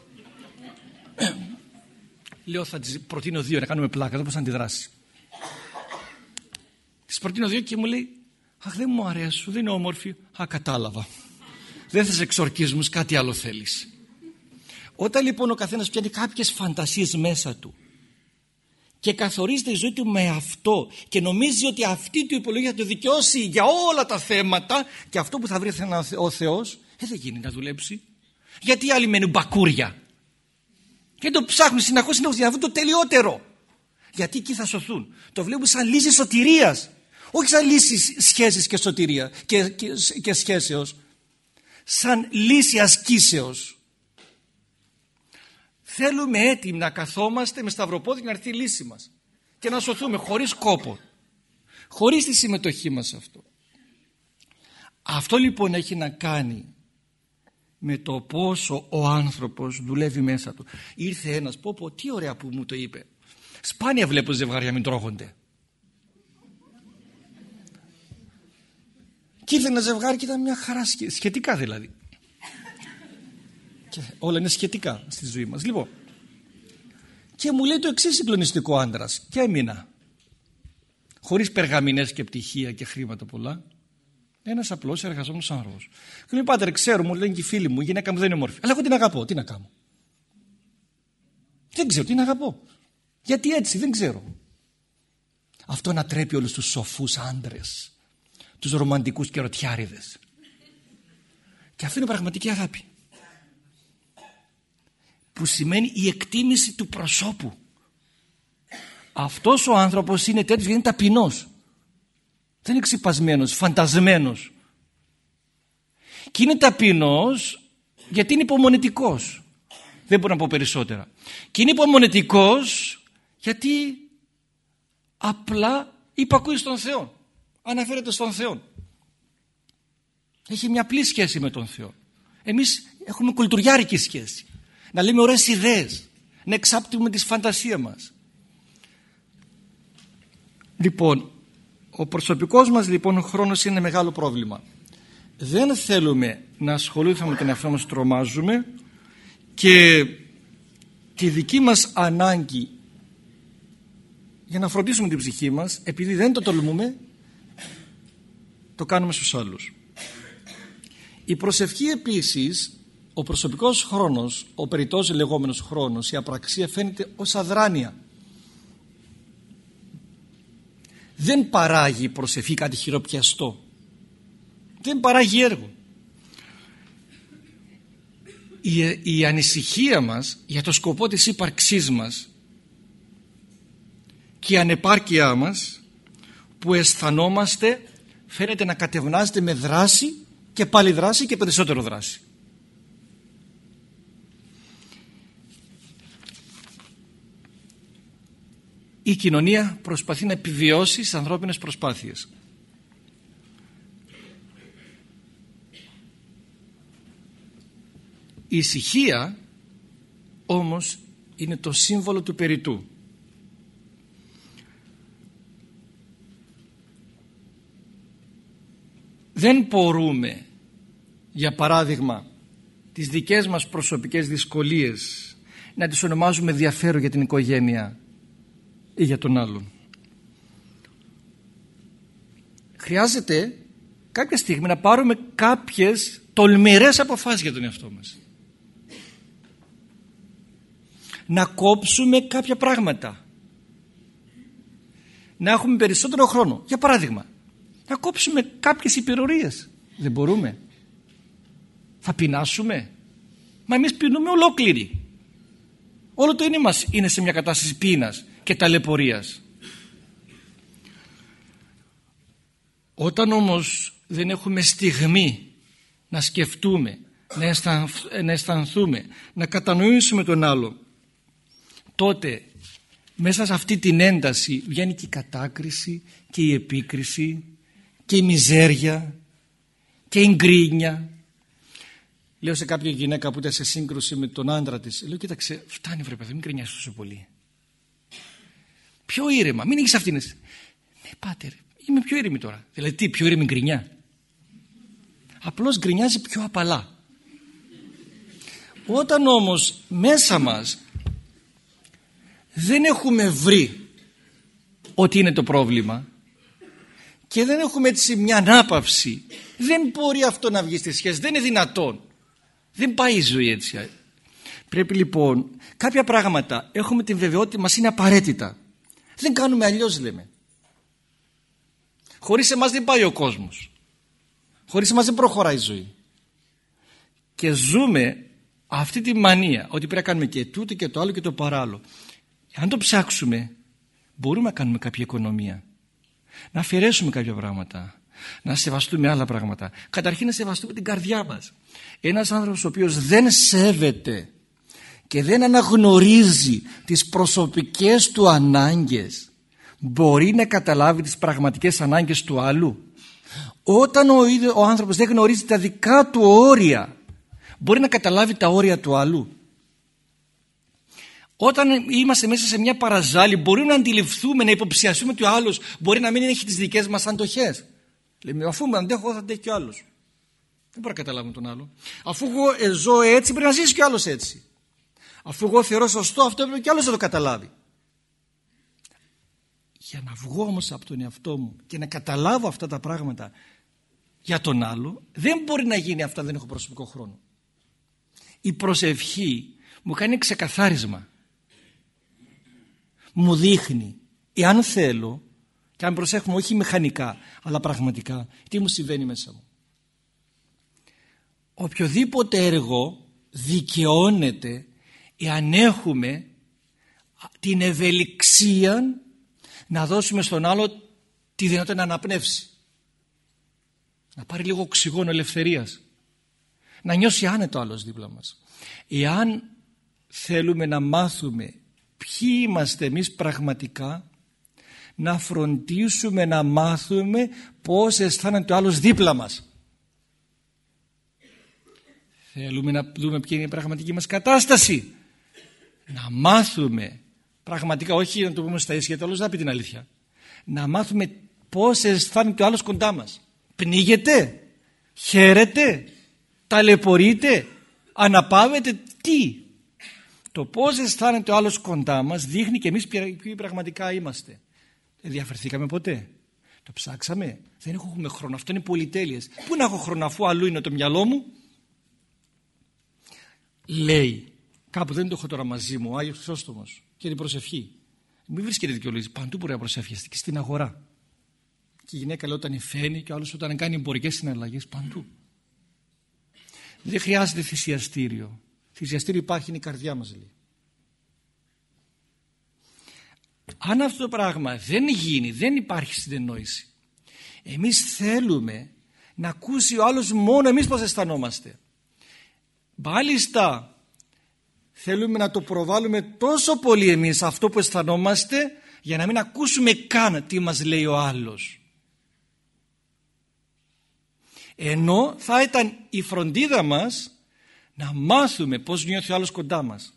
Λέω θα της προτείνω δύο να κάνουμε πλάκα, δεν πώς θα αντιδράσει. Της προτείνω δύο και μου λέει αχ δεν μου αρέσουν, δεν είναι όμορφη. Α κατάλαβα. Δεν θες εξορκισμούς, κάτι άλλο θέλεις. Όταν λοιπόν ο καθένας πιάνει κάποιες φαντασίες μέσα του και καθορίζεται η ζωή του με αυτό και νομίζει ότι αυτή του επιλογή θα το δικαιώσει για όλα τα θέματα και αυτό που θα βρει ο Θεός, ε, δεν γίνει να δουλέψει. Γιατί οι άλλοι μένουν μπακούρια. Και το ψάχνουν συνεχώς συνεχώς για να βρουν το τελειότερο. Γιατί εκεί θα σωθούν. Το βλέπουν σαν λύση σωτηρίας. Όχι σαν λύση σχέσης και σωτηρία και, και, και σχέσεως. Σαν λύση ασκήσεως. Θέλουμε έτοιμοι να καθόμαστε με σταυροπόδι να έρθει η λύση μας και να σωθούμε χωρίς κόπο, χωρίς τη συμμετοχή μας σε αυτό. Αυτό λοιπόν έχει να κάνει με το πόσο ο άνθρωπος δουλεύει μέσα του. Ήρθε ένας, πω πω τι ωραία που μου το είπε. Σπάνια βλέπω ζευγάρια μην τρώγονται. Και ήρθε ένα ζευγάρι και ήταν μια χαρά, σχετικά δηλαδή. Και όλα είναι σχετικά στη ζωή μας. Λοιπόν, και μου λέει το εξής συγκλονιστικό άντρας και έμεινα χωρίς περγαμηνές και πτυχία και χρήματα πολλά. Ένας απλός εργαζόμενος άνθρωπος. Και λέει πάτερ ξέρω, μου λένε και οι φίλοι μου η γυναίκα μου δεν είναι μόρφη, αλλά εγώ την αγαπώ, τι να κάνω? Δεν ξέρω, την αγαπώ. Γιατί έτσι, δεν ξέρω. Αυτό ανατρέπει όλους τους σοφούς άντρες, τους ρομαντικούς και ερωτιάριδες. Και αυτό είναι πραγματική αγάπη. Που σημαίνει η εκτίμηση του προσώπου. Αυτός ο άνθρωπος είναι τέτοιος γιατί είναι ταπεινός. Δεν είναι ξυπασμένος, φαντασμένος. Και είναι ταπεινός γιατί είναι υπομονετικός. Δεν μπορώ να πω περισσότερα. Και είναι υπομονετικός γιατί απλά υπακούει στον Θεό. Αναφέρεται στον Θεό. Έχει μια απλή σχέση με τον Θεό. Εμείς έχουμε κουλτουριάρικη σχέση. Να λέμε ωραίες ιδέες. Να εξάπτουμε τη φαντασία μας. Λοιπόν, ο προσωπικός μας λοιπόν χρόνος είναι μεγάλο πρόβλημα. Δεν θέλουμε να ασχολούμαστε με τον εαυτό μας, τρομάζουμε, και τη δική μας ανάγκη για να φροντίσουμε την ψυχή μας, επειδή δεν το τολμούμε, το κάνουμε στους άλλους. Η προσευχή επίσης, ο προσωπικός χρόνος, ο περιττός λεγόμενος χρόνος, η απραξία φαίνεται ως αδράνεια. Δεν παράγει η προσευχή κάτι χειροπιαστό. Δεν παράγει έργο. Η, η ανησυχία μας για το σκοπό της ύπαρξής μας και η ανεπάρκειά μας που αισθανόμαστε φαίνεται να κατευνάζεται με δράση και πάλι δράση και περισσότερο δράση. Η κοινωνία προσπαθεί να επιβιώσει στις ανθρώπινες προσπάθειες. Η ησυχία όμως είναι το σύμβολο του περιττού. Δεν μπορούμε, για παράδειγμα, τις δικές μας προσωπικές δυσκολίες να τις ονομάζουμε ενδιαφέρον για την οικογένεια ή για τον άλλον. Χρειάζεται κάποια στιγμή να πάρουμε κάποιες τολμηρές αποφάσεις για τον εαυτό μας. Να κόψουμε κάποια πράγματα. Να έχουμε περισσότερο χρόνο. Για παράδειγμα, να κόψουμε κάποιες υπερορίες. Δεν μπορούμε. Θα πεινάσουμε. Μα εμείς πεινούμε ολόκληροι. Όλο το είναι μας είναι σε μια κατάσταση πείνας και ταλαιπωρίας. Όταν όμως δεν έχουμε στιγμή να σκεφτούμε, να αισθανθούμε, να κατανοήσουμε τον άλλο, τότε μέσα σε αυτή την ένταση βγαίνει και η κατάκριση και η επίκριση και η μιζέρια και η γκρίνια. Λέω σε κάποια γυναίκα που ήταν σε σύγκρουση με τον άντρα της, λέω κοίταξε, φτάνει βρε παιδί, μην γκρινιάσεις τόσο πολύ. Πιο ήρεμα, μην έχεις αυτήν. Ναι πάτερ, είμαι πιο ήρεμη τώρα. Δηλαδή τι, πιο ήρεμη γκρινιά? Απλώς γκρινιάζει πιο απαλά. Όταν όμως μέσα μας δεν έχουμε βρει ότι είναι το πρόβλημα και δεν έχουμε έτσι μια ανάπαυση, δεν μπορεί αυτό να βγει στη σχέση, δεν είναι δυνατόν. Δεν πάει η ζωή έτσι. Πρέπει λοιπόν κάποια πράγματα έχουμε την βεβαιότητα μας είναι απαραίτητα. Δεν κάνουμε αλλιώς, λέμε. Χωρίς εμάς δεν πάει ο κόσμος. Χωρίς εμάς δεν προχωράει η ζωή. Και ζούμε αυτή τη μανία ότι πρέπει να κάνουμε και τούτο και το άλλο και το παράλληλο. Αν το ψάξουμε μπορούμε να κάνουμε κάποια οικονομία. Να αφαιρέσουμε κάποια πράγματα. Να σεβαστούμε άλλα πράγματα. Καταρχήν να σεβαστούμε την καρδιά μας. Ένας άνθρωπος ο οποίος δεν σέβεται και δεν αναγνωρίζει τις προσωπικές του ανάγκες, μπορεί να καταλάβει τις πραγματικές ανάγκες του άλλου? Όταν ο, ίδιος, ο άνθρωπος δεν γνωρίζει τα δικά του όρια, μπορεί να καταλάβει τα όρια του άλλου? Όταν είμαστε μέσα σε μια παραζάλη, μπορούμε να αντιληφθούμε, να υποψιαστούμε ότι ο άλλος μπορεί να μην έχει τις δικές μας αντοχές. Λέμε, αφού με αντέχω θα αντέχει και ο άλλος. Δεν μπορώ να καταλάβουμε τον άλλο. Αφού εγώ ζω έτσι, πρέπει να ζήσει και ο άλλος έτσι. Αφού εγώ θεωρώ σωστό αυτό, πρέπει και ο άλλος να το καταλάβει. Για να βγω όμως από τον εαυτό μου και να καταλάβω αυτά τα πράγματα για τον άλλο, δεν μπορεί να γίνει αυτά, δεν έχω προσωπικό χρόνο. Η προσευχή μου κάνει ξεκαθάρισμα. Μου δείχνει, εάν θέλω, και αν προσέχουμε όχι μηχανικά, αλλά πραγματικά, τι μου συμβαίνει μέσα μου. Οποιοδήποτε έργο δικαιώνεται εάν έχουμε την ευελιξία να δώσουμε στον άλλο τη δυνατότητα να αναπνεύσει, να πάρει λίγο οξυγόνο ελευθερίας, να νιώσει άνετο άλλος δίπλα μας. Εάν θέλουμε να μάθουμε ποιοι είμαστε εμείς πραγματικά, να φροντίσουμε να μάθουμε πώς αισθάνεται ο άλλος δίπλα μας. Θέλουμε να δούμε ποια είναι η πραγματική μας κατάσταση, να μάθουμε πραγματικά, όχι να το πούμε στα ίσια, γιατί ο άλλος δεν πει την αλήθεια, να μάθουμε πώς αισθάνεται ο άλλος κοντά μας. Πνίγεται, χαίρεται, ταλαιπωρείται, αναπαύεται, τι? Το πώς αισθάνεται ο άλλος κοντά μας δείχνει και εμείς ποιοι πραγματικά είμαστε. Δεν διαφερθήκαμε ποτέ? Το ψάξαμε? Δεν έχουμε χρόνο. Αυτό είναι πολυτέλειες. Πού να έχω χρόνο αφού αλλού είναι το μυαλό μου? Λέει, κάπου δεν το έχω τώρα μαζί μου, ο Άγιος Χρυσόστομος, και την προσευχή. Μην βρίσκεται δικαιολογήσει. Παντού μπορεί να προσεύχεστε, και στην αγορά. Και η γυναίκα λέει όταν υφαίνει και ο άλλος όταν κάνει εμπορικές συναλλαγές, παντού. Δεν χρειάζεται θυσιαστήριο. Θυσιαστήριο υπάρχει, είναι η καρδιά μας, λέει. Αν αυτό το πράγμα δεν γίνει, δεν υπάρχει συνεννόηση. Εμείς θέλουμε να ακούσει ο άλλος μόνο εμείς πώς αισθανόμαστε. Μάλιστα θέλουμε να το προβάλλουμε τόσο πολύ εμείς αυτό που αισθανόμαστε, για να μην ακούσουμε καν τι μας λέει ο άλλος. Ενώ θα ήταν η φροντίδα μας να μάθουμε πώς νιώθει ο άλλος κοντά μας.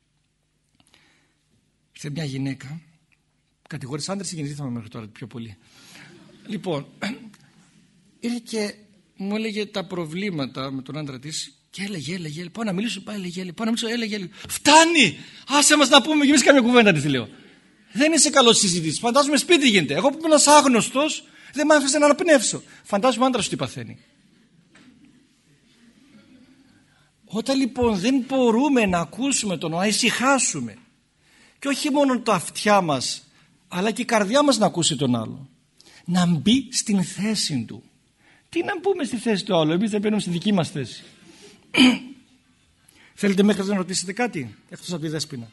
Ήρθε μια γυναίκα, κατηγόρησε άντρες ή γεννηθήκαμε μέχρι τώρα πιο πολύ. Λοιπόν, ήρθε και μου έλεγε τα προβλήματα με τον άντρα της και έλεγε, έλεγε, έλεγε, πάω να μιλήσω, πάω, έλεγε, έλεγε, πάω να μιλήσω, έλεγε, έλεγε. Φτάνει! Άσε μας να πούμε και εμείς καμιά κουβέντα, της λέω. Δεν είσαι καλός συζητητής. Φαντάζομαι σπίτι γίνεται. Εγώ που είμαι ένας άγνωστος, δεν μ' άφησε να αναπνεύσω. Φαντάζομαι ο άντρας του τι παθαίνει. Όταν λοιπόν δεν μπορούμε να ακούσουμε τον, να ησυχάσουμε, και όχι μόνο τα αυτιά μας, αλλά και η καρδιά μας να ακούσει τον άλλο, να μπει στην θέση του. Τι να μπούμε στη θέση του άλλου, εμείς δεν μπαίνουμε στη δική μας θέση. Θέλετε μέχρι να ρωτήσετε κάτι, εκτός από τη Δέσποινα?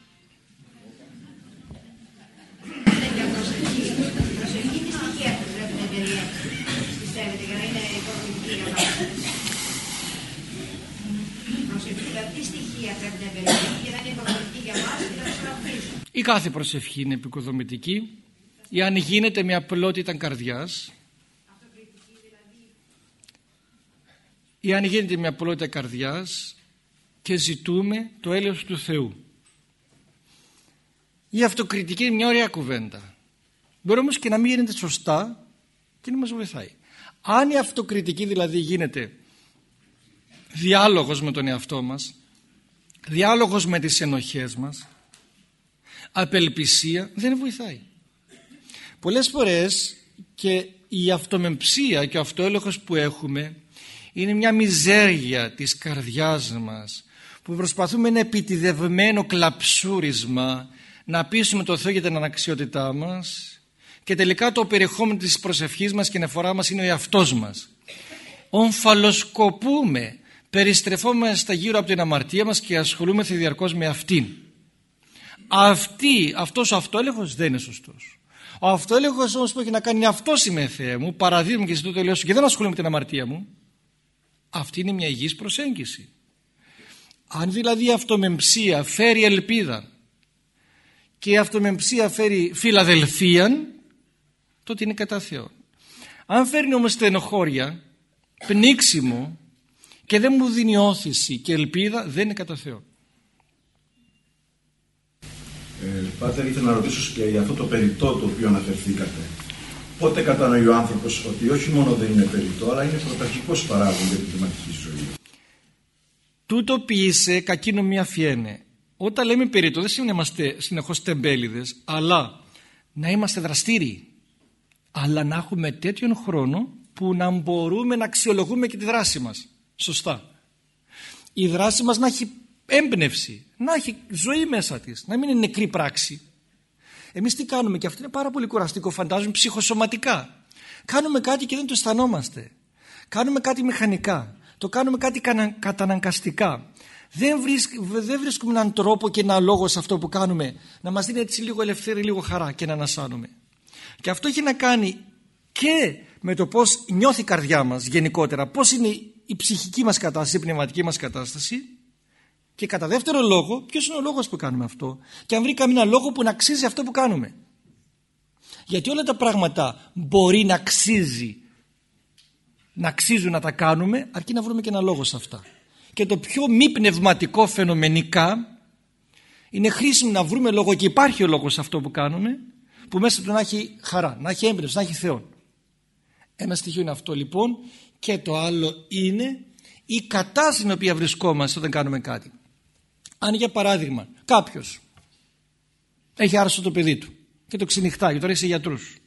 Η κάθε προσευχή είναι επικοδομητική, ή αν γίνεται με απλότητα καρδιάς, ή αν γίνεται με απλότητα καρδιάς και ζητούμε το έλεος του Θεού. Η αυτοκριτική είναι μια ωραία κουβέντα. Μπορεί όμως και να μην γίνεται σωστά και να μας βοηθάει. Αν η αυτοκριτική δηλαδή γίνεται διάλογος με τον εαυτό μας, διάλογος με τις ενοχές μας, απελπισία, δεν βοηθάει. Πολλές φορές και η αυτομεμψία και ο αυτοέλεγχος που έχουμε είναι μια μιζέρια της καρδιάς μας, που προσπαθούμε ένα επιτηδευμένο κλαψούρισμα να πείσουμε το Θεό για την αναξιότητά μας, και τελικά το περιεχόμενο της προσευχής μας και αναφορά μας είναι ο εαυτός μας. Ομφαλοσκοπούμε, περιστρεφόμαστε γύρω από την αμαρτία μας και ασχολούμαστε διαρκώς με αυτήν. Αυτή, αυτός ο αυτοέλεγχος δεν είναι σωστός. Ο αυτοέλεγχος όμως που έχει να κάνει αυτός είμαι Θεέ μου, παραδείγμα και ζητώ το ελαιό σου και δεν ασχολούμαι με την αμαρτία μου, αυτή είναι μια υγιής προσέγγιση. Αν δηλαδή η αυτομεμψία φέρει ελπίδα και η αυτομεμψία φέρει φιλαδελφίαν, τότε είναι κατά Θεό. Αν φέρνει όμως στενοχώρια, πνίξιμο και δεν μου δίνει όθηση και ελπίδα, δεν είναι κατά Θεό. Ε, Πάτερ, ήθελα να ρωτήσω και για αυτό το περιττό το οποίο αναφερθήκατε. Πότε κατανοεί ο άνθρωπος ότι όχι μόνο δεν είναι περιττό, αλλά είναι πρωταρχικός παράγον για την πνευματική ζωή? Τούτο ποιήσε κακίνο μία φιένε. Όταν λέμε περιττό δεν σημαίνει να είμαστε συνεχώς τεμπέληδες, αλλά να είμαστε δραστήριοι. Αλλά να έχουμε τέτοιον χρόνο που να μπορούμε να αξιολογούμε και τη δράση μας. Σωστά. Η δράση μας να έχει έμπνευση, να έχει ζωή μέσα της, να μην είναι νεκρή πράξη. Εμείς τι κάνουμε, και αυτό είναι πάρα πολύ κουραστικό, φαντάζομαι, ψυχοσωματικά. Κάνουμε κάτι και δεν το αισθανόμαστε. Κάνουμε κάτι μηχανικά. Το κάνουμε κάτι καταναγκαστικά. Δεν, βρίσκ, δεν βρίσκουμε έναν τρόπο και έναν λόγο σε αυτό που κάνουμε να μας δίνει έτσι λίγο ελευθερία, λίγο χαρά και να ανασάνουμε. Και αυτό έχει να κάνει και με το πώς νιώθει η καρδιά μας γενικότερα, πώς είναι η ψυχική μας κατάσταση, η πνευματική μας κατάσταση, και κατά δεύτερο λόγο ποιος είναι ο λόγος που κάνουμε αυτό, και αν βρει καμία λόγο που να αξίζει αυτό που κάνουμε. Γιατί όλα τα πράγματα μπορεί να αξίζει, να αξίζουν να τα κάνουμε, αρκεί να βρούμε και ένα λόγο σε αυτά. Και το πιο μη πνευματικό φαινομενικά είναι χρήσιμο να βρούμε λόγο, και υπάρχει ο λόγος σε αυτό που κάνουμε, που μέσα του να έχει χαρά, να έχει έμπνευση, να έχει Θεό. Ένα στοιχείο είναι αυτό λοιπόν, και το άλλο είναι η κατάσταση στην οποία βρισκόμαστε όταν κάνουμε κάτι. Αν για παράδειγμα κάποιος έχει άρρωστο το παιδί του και το ξενυχτάει, τώρα είσαι γιατρούς,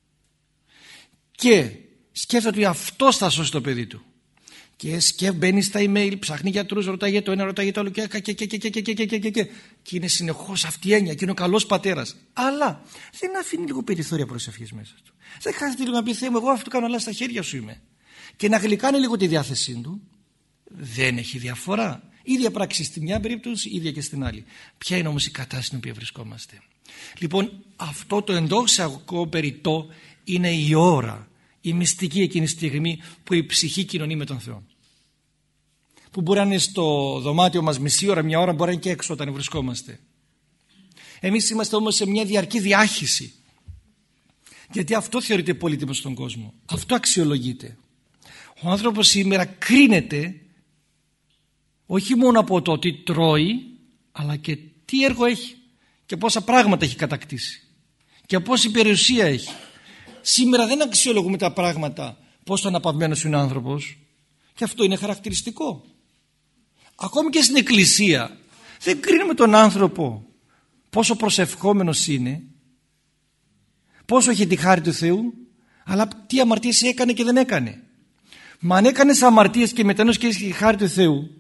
και σκέφτεται ότι αυτός θα σώσει το παιδί του, και σκέφ, μπαίνει στα email, ψάχνει γιατρούς, ρωτάει για το ένα, ρωτάει για το άλλο, και, και, και, και, και, και, και, και, και, και, και είναι συνεχώς αυτή η έννοια, και είναι ο καλός πατέρας, αλλά δεν αφήνει λίγο περιθώρια προσευχής μέσα του. Δεν κάθεται λίγο να πει: Θεέ μου, εγώ αυτό κάνω, αλλά στα χέρια σου είμαι, και να γλυκάνει λίγο τη διάθεσή του. Δεν έχει διαφορά. Ίδια πράξη στη μια περίπτωση, ίδια και στην άλλη. Ποια είναι όμως η κατάσταση στην οποία βρισκόμαστε? Λοιπόν, αυτό το εντός εισαγωγικών περιττό είναι η ώρα, η μυστική εκείνη στιγμή που η ψυχή κοινωνεί με τον Θεό. Που μπορεί να είναι στο δωμάτιο μας μισή ώρα, μια ώρα, μπορεί να είναι και έξω όταν βρισκόμαστε. Εμείς είμαστε όμως σε μια διαρκή διάχυση. Γιατί αυτό θεωρείται πολύτιμο στον κόσμο. Αυτό αξιολογείται. Ο άνθρωπος σήμερα κρίνεται όχι μόνο από το τι τρώει, αλλά και τι έργο έχει και πόσα πράγματα έχει κατακτήσει και πόση περιουσία έχει. Σήμερα δεν αξιολογούμε τα πράγματα πόσο αναπαυμένος είναι ο άνθρωπος, και αυτό είναι χαρακτηριστικό. Ακόμη και στην εκκλησία δεν κρίνουμε τον άνθρωπο πόσο προσευχόμενος είναι, πόσο έχει τη χάρη του Θεού, αλλά τι αμαρτίες έκανε και δεν έκανε. Μα αν έκανες αμαρτίες και μετανός και έχει τη χάρη του Θεού,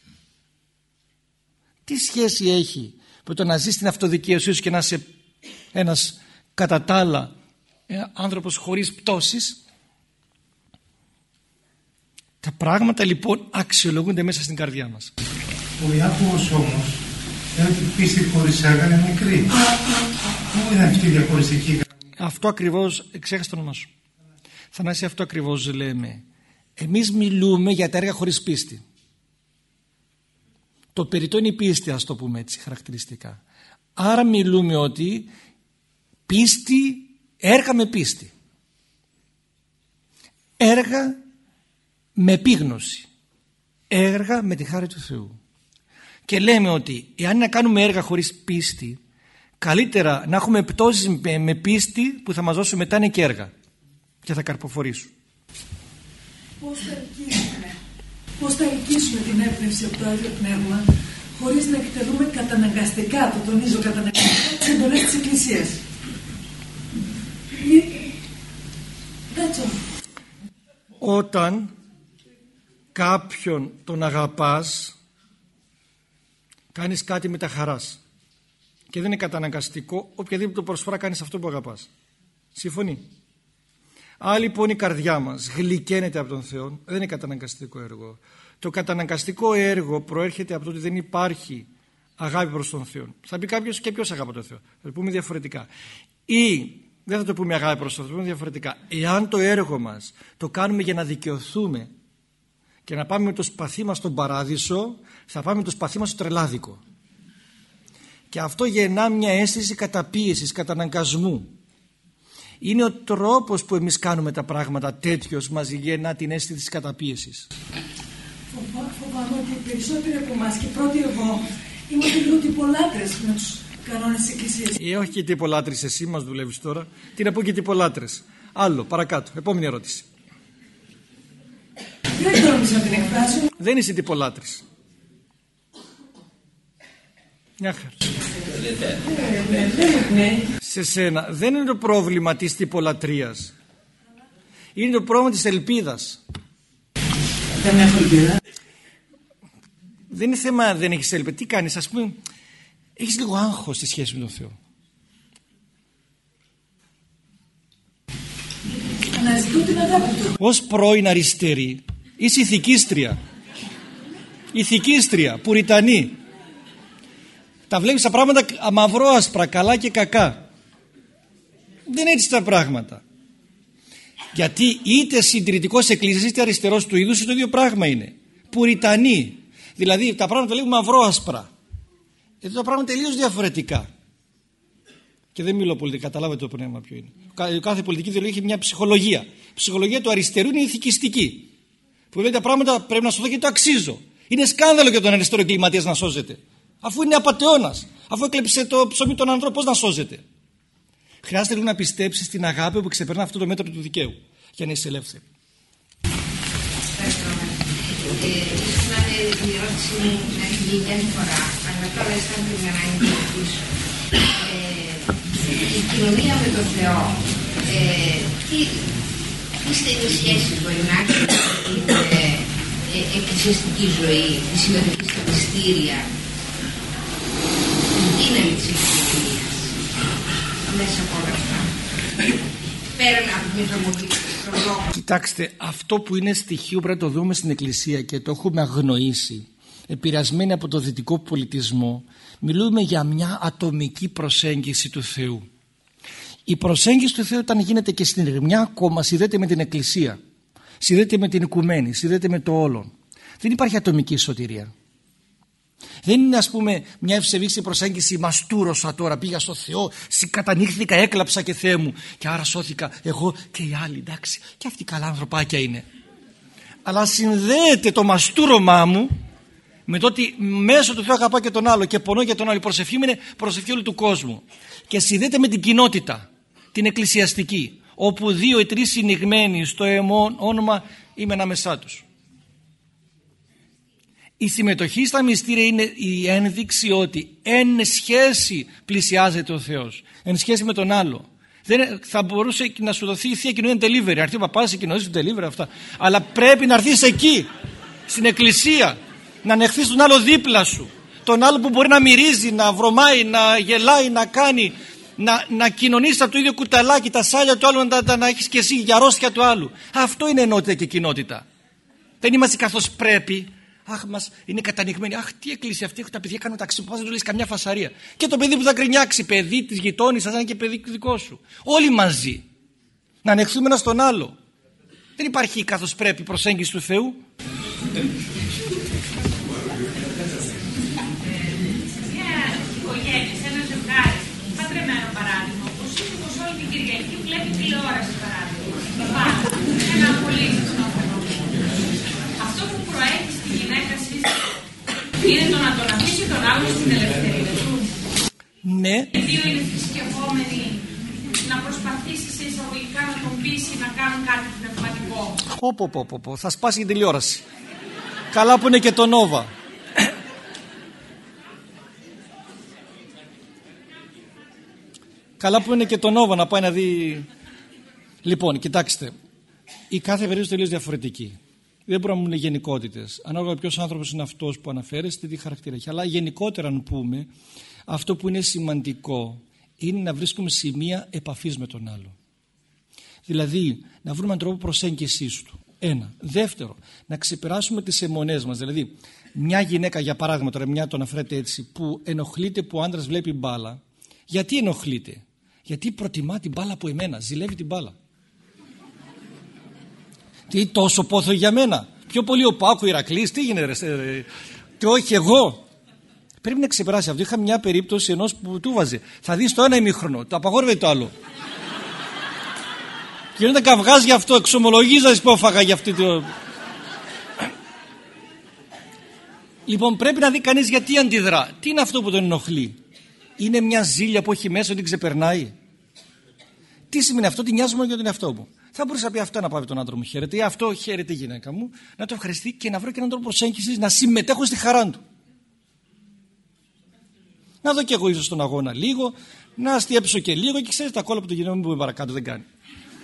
τι σχέση έχει με το να ζεις στην αυτοδικαίωσή σου και να είσαι ένας κατά τα άλλα άνθρωπος χωρίς πτώσεις? Τα πράγματα λοιπόν αξιολογούνται μέσα στην καρδιά μας. Ο Ιάκωβος όμως λέει ότι πίστη χωρίς έργα είναι μικρή. Πού είναι αυτή η διαχωριστική? Αυτό ακριβώς, ξέχασε το όνομά σου. Θανάση, αυτό ακριβώς λέμε. Εμείς μιλούμε για τα έργα χωρίς πίστη. Το περιττό είναι η πίστη, ας το πούμε έτσι χαρακτηριστικά. Άρα μιλούμε ότι πίστη, έργα με πίστη, έργα με επίγνωση, έργα με τη χάρη του Θεού. Και λέμε ότι εάν να κάνουμε έργα χωρίς πίστη, καλύτερα να έχουμε πτώσεις με πίστη που θα μας δώσουν μετά είναι και έργα και θα καρποφορήσουν. Πώς θα ελκύσουμε, πώς θα ελκύσουμε την έμπνευση από το Άγιο Πνεύμα χωρίς να εκτελούμε καταναγκαστικά, το τονίζω καταναγκαστικά, τις εντολές της Εκκλησίας? Όταν κάποιον τον αγαπάς, κάνεις κάτι με τα χαράς και δεν είναι καταναγκαστικό, οποιαδήποτε προσφορά κάνεις αυτό που αγαπάς. Συμφωνεί? Αν λοιπόν η καρδιά μας γλυκαίνεται από τον Θεό, δεν είναι καταναγκαστικό έργο. Το καταναγκαστικό έργο προέρχεται από το ότι δεν υπάρχει αγάπη προς τον Θεό. Θα πει κάποιος: και ποιος αγαπά τον Θεό? Θα το πούμε διαφορετικά. Ή δεν θα το πούμε αγάπη προς τον Θεό, θα το πούμε διαφορετικά. Εάν το έργο μας το κάνουμε για να δικαιωθούμε και να πάμε με το σπαθί μας στον παράδεισο, θα πάμε με το σπαθί μας στο τρελάδικο. Και αυτό γεννά μια αίσθηση καταπίεσης, καταναγκασμού. Είναι ο τρόπος που εμείς κάνουμε τα πράγματα τέτοιος, μας γεννά την αίσθηση της καταπίεσης. Φοβάμαι ότι οι περισσότεροι από εμάς, και πρώτοι εγώ, είμαστε λίγο τυπολάτρες με τους κανόνες της Εκκλησίας. Ε, όχι και τυπολάτρες, εσύ μας δουλεύεις τώρα. Τι να πω και τυπολάτρες. Άλλο, παρακάτω. Επόμενη ερώτηση. Δεν τόλμησα να την εκφράσω. Δεν είσαι τυπολάτρης. Μια χαρά. Σε σένα δεν είναι το πρόβλημα της τυπολατρίας. Είναι το πρόβλημα της ελπίδας. Δεν έχω ελπίδα. Δεν είναι θέμα δεν έχεις ελπίδα. Τι κάνεις? Ας πούμε έχεις λίγο άγχος στη σχέση με τον Θεό. Αναζητώ την αγάπη του. Ως πρώην αριστερή είσαι ηθικίστρια. Ηθικίστρια, πουριτανή. Τα βλέπεις τα πράγματα μαυρό-άσπρα, καλά και κακά. Δεν είναι έτσι τα πράγματα. Γιατί είτε συντηρητικός εκκλησίας είτε αριστερός του είδους το ίδιο πράγμα είναι. Πουριτανοί. Δηλαδή τα πράγματα λέγουν μαυρό-άσπρα. Εδώ τα πράγματα τελείως διαφορετικά. Και δεν μιλώ πολιτικά, καταλάβετε το πνεύμα ποιο είναι. Κάθε πολιτική ιδεολογία έχει μια ψυχολογία. Η ψυχολογία του αριστερού είναι ηθικιστική. Που λέει τα πράγματα πρέπει να σωθώ και το αξίζω. Είναι σκάνδαλο για τον αριστερό εγκληματίας να σώζεται. Αφού είναι απατεώνας, αφού έκλεψε το ψωμί των ανθρώπων, πώς να σώζεται. Χρειάζεται λίγο να πιστέψει στην αγάπη που ξεπερνά αυτό το μέτρο του δικαίου για να είσαι ελεύθερη. Ίσως να είναι η ερώτηση μου να έχει γίνει μια φορά, αλλά τώρα αισθάνομαι την ανάγκη να ρωτήσω. Η κοινωνία με τον Θεό, τι στενή σχέση μπορεί να έχει με την εκκλησιαστική ζωή, τη συμμετοχή στα μυστήρια, την δύναμη της εκκλησίας μέσα από όλα αυτά. Πέραν από την εφαρμογή των λόγων. Κοιτάξτε, αυτό που είναι στοιχείο πρέπει να το δούμε στην Εκκλησία και το έχουμε αγνοήσει, επηρεασμένοι από το δυτικό πολιτισμό. Μιλούμε για μια ατομική προσέγγιση του Θεού. Η προσέγγιση του Θεού όταν γίνεται και στην ερμηνεία ακόμα συνδέεται με την Εκκλησία, συνδέεται με την οικουμένη, συνδέεται με το όλον. Δεν υπάρχει ατομική σωτηρία. Δεν είναι, ας πούμε, μια ευσεβή προσέγγιση μαστούρωσα τώρα, πήγα στο Θεό, συγκατανοίχθηκα, έκλαψα και Θεέ μου και άρα σώθηκα εγώ και οι άλλοι, εντάξει, και αυτοί καλά ανθρωπάκια είναι. Αλλά συνδέεται το μαστούρωμά μου με το ότι μέσω του Θεού αγαπάω και τον άλλο και πονώ για τον άλλο. Η προσευχή μου είναι προσευχή όλου του κόσμου. Και συνδέεται με την κοινότητα, την εκκλησιαστική, όπου δύο ή τρεις συνηγμένοι στο όνομα είμαι ανάμεσά τους. Η συμμετοχή στα μυστήρια είναι η ένδειξη ότι εν σχέση πλησιάζεται ο Θεός, εν σχέση με τον άλλο. Δεν θα μπορούσε να σου δοθεί η Θεία Κοινωνία delivery, να έρθει ο παπάς, η κοινωνία του delivery, αυτά. Αλλά πρέπει να έρθεις εκεί, στην εκκλησία, να ανεχθείς τον άλλο δίπλα σου. Τον άλλο που μπορεί να μυρίζει, να βρωμάει, να γελάει, να κάνει, να, να κοινωνείς από το ίδιο κουταλάκι, τα σάλια του άλλου, να, να έχεις και εσύ για αρρώστια του άλλου. Αυτό είναι ενότητα και κοινότητα. Δεν είμαστε καθώς πρέπει. Αχ, μας είναι κατανοημένοι. Αχ, τι εκκλησία αυτή, έχουν τα παιδιά κάνουν ταξί, που δεν του λες καμιά φασαρία. Και το παιδί που θα γκρινιάξει, παιδί της γειτόνισσας, αν και παιδί δικό σου. Όλοι μαζί. Να ανεχθούμε ένα στον άλλο. Δεν υπάρχει καθώς πρέπει προσέγγιση του Θεού. Τηλεόραση παράδειγμα. Ένα πολύ συχνό φαινόμενο. Αυτό που προέχει στη γυναίκα σας είναι το να τον αφήσει τον άλλο στην ελευθερία του. Ναι. Οι δύο είναι θρησκευόμενοι, να προσπαθήσει σε εισαγωγικά να τον πείσει να κάνουν κάτι πνευματικό. Πω πω πω πω, θα σπάσει η τηλεόραση. Καλά που είναι και το Νόβα. Καλά που είναι και το Νόβα να πάει να δει. Λοιπόν, κοιτάξτε, η κάθε περίπτωση τελείως διαφορετική. Δεν μπορούμε να πούμε γενικότητες. Ανάλογα ποιος άνθρωπος είναι αυτός που αναφέρεστε, τι χαρακτήρα έχει. Αλλά γενικότερα, αν πούμε, αυτό που είναι σημαντικό είναι να βρίσκουμε σημεία επαφής με τον άλλο. Δηλαδή, να βρούμε έναν τρόπο προσέγγισης του. Ένα. Δεύτερο, να ξεπεράσουμε τις αιμονές μας. Δηλαδή, μια γυναίκα, για παράδειγμα, τώρα μια το αναφέρεται έτσι, που ενοχλείται που ο άντρας βλέπει μπάλα. Γιατί ενοχλείται? Γιατί προτιμά την μπάλα από εμένα, ζηλεύει την μπάλα. Τι τόσο πόθο για μένα? Πιο πολύ ο Πάκου Ηρακλής, τι γίνεται ρε, και όχι εγώ. Πρέπει να ξεπεράσει αυτό. Είχα μια περίπτωση ενός που του βάζε. Θα δεις το ένα ημίχρονο, το απαγόρευε το άλλο. Και όταν καυγάζει γι' αυτό, εξομολογίζοντας που έφαγα γι' αυτό το... Λοιπόν, πρέπει να δει κανείς γιατί αντιδρά. Τι είναι αυτό που τον ενοχλεί? Είναι μια ζήλια που έχει μέσα ότι την ξεπερνάει? Τι σημαίνει αυτό? Τι νοιάζει μόνο για τον εαυτό μου? Θα μπορούσα να πει αυτό, να πάει τον άντρα μου χαίρεται, ή αυτό χαίρεται η γυναίκα μου, να το ευχαριστεί και να βρω και έναν τρόπο προσέγγισης να συμμετέχω στη χαρά του. Να δω και εγώ ίσως στον αγώνα λίγο, να αστιέψω και λίγο και ξέρεις τα κόλλα που το γυναίκα μου που παρακάτω δεν κάνει.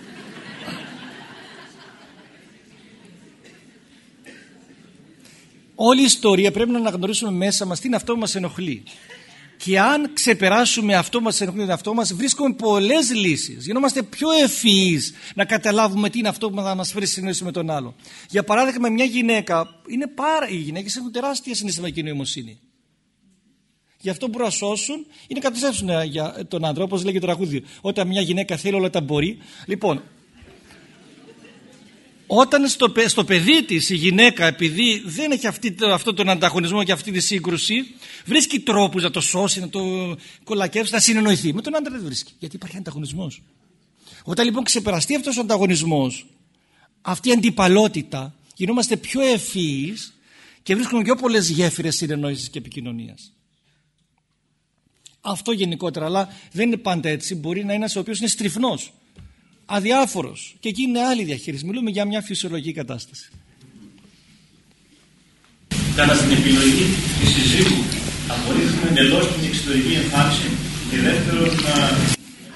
Όλη η ιστορία πρέπει να αναγνωρίσουμε μέσα μας τι είναι αυτό που μας ενοχλεί. Και αν ξεπεράσουμε αυτό που μας ενοχλεί τον εαυτό μας, βρίσκουμε πολλές λύσεις. Γινόμαστε πιο ευφυείς να καταλάβουμε τι είναι αυτό που θα μας φέρει συνεννόηση με τον άλλο. Για παράδειγμα, μια γυναίκα, είναι πάρα... οι γυναίκες έχουν τεράστια συναισθηματική νοημοσύνη. Γι' αυτό μπορούν να σώσουν ή να καταστρέψουν για τον άντρα, όπως λέγει το τραγούδι. Όταν μια γυναίκα θέλει όλα τα μπορεί. Λοιπόν, όταν στο, στο παιδί της η γυναίκα, επειδή δεν έχει αυτή, αυτόν τον ανταγωνισμό και αυτή τη σύγκρουση, βρίσκει τρόπους να το σώσει, να το κολακεύσει, να συνεννοηθεί. Με τον άντρα δεν βρίσκει, γιατί υπάρχει ανταγωνισμός. Όταν λοιπόν ξεπεραστεί αυτός ο ανταγωνισμός, αυτή η αντιπαλότητα, γινόμαστε πιο ευφυείς και βρίσκουμε πιο πολλές γέφυρες συνεννόησης και επικοινωνίας. Αυτό γενικότερα, αλλά δεν είναι πάντα έτσι. Μπορεί να είναι ένας ο οποίος είναι στριφνός, αδιάφορος, και εκεί είναι άλλη διαχείριση. Μιλούμε για μια φυσιολογική κατάσταση. Κατά στην επιλογή της συζύγου απορρίφθουμε εντελώς την εξωτερική εμφάνιση και δεύτερον να...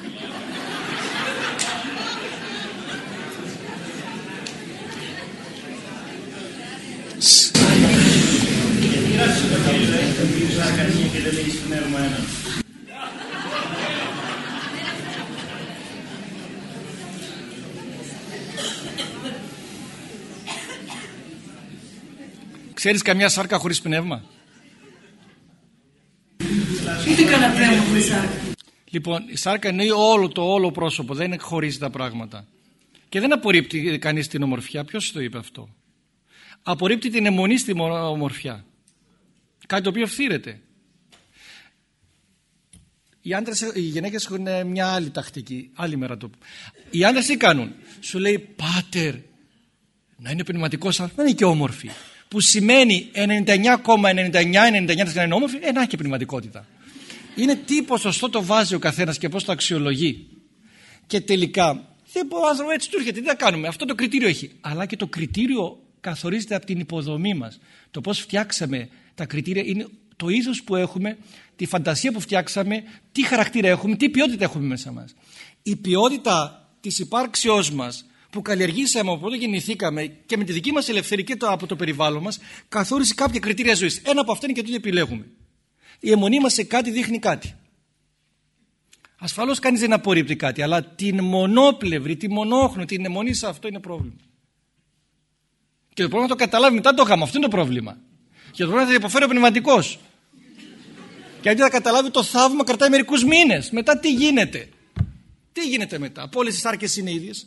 Ξέρεις καμιά σάρκα χωρίς πνεύμα? Είδε κανένα πνεύμα χωρίς σάρκα? Λοιπόν, η σάρκα εννοεί όλο το όλο πρόσωπο, δεν χωρίζει τα πράγματα. Και δεν απορρίπτει κανείς την ομορφιά. Ποιος το είπε αυτό? Απορρίπτει την αιμονή στην ομορφιά. Κάτι το οποίο φθήρεται. Οι άντρες, οι γυναίκες έχουν μια άλλη τακτική, άλλη μέρα το. Οι άντρες τι κάνουν? Σου λέει, πάτερ, να είναι πνευματικός, να είναι και όμορφη. Που σημαίνει ενενήντα εννιά κόμμα ενενήντα εννιά ενενήντα εννιά τοις εκατό να είναι όμορφη, ε, να έχει πνευματικότητα. Είναι τι ποσοστό το βάζει ο καθένας και πώς το αξιολογεί. Και τελικά, δεν μπορεί ο άνθρωπος έτσι του έρχεται, τι θα κάνουμε, αυτό το κριτήριο έχει. Αλλά και το κριτήριο καθορίζεται από την υποδομή μας. Το πώς φτιάξαμε τα κριτήρια είναι το είδος που έχουμε, τη φαντασία που φτιάξαμε, τι χαρακτήρα έχουμε, τι ποιότητα έχουμε μέσα μας. Η ποιότητα της υπάρξεώς μας που καλλιεργήσαμε από όταν γεννηθήκαμε και με τη δική μας ελευθερία και το, από το περιβάλλον μας, καθόρισε κάποια κριτήρια ζωής. Ένα από αυτά είναι και το επιλέγουμε. Η αιμονή μας σε κάτι δείχνει κάτι. Ασφαλώς κανείς δεν απορρίπτει κάτι, αλλά την μονόπλευρη, τη μονόχνο, την αιμονή σε αυτό είναι πρόβλημα. Και το πρόβλημα το καταλάβει μετά το γάμο. Αυτό είναι το πρόβλημα. Και το πρόβλημα θα υποφέρει ο πνευματικός. Και αντί θα καταλάβει το θαύμα, κρατάει μερικούς μήνες. Μετά τι γίνεται? Τι γίνεται μετά? Από όλες τις σάρκες είναι ίδιες.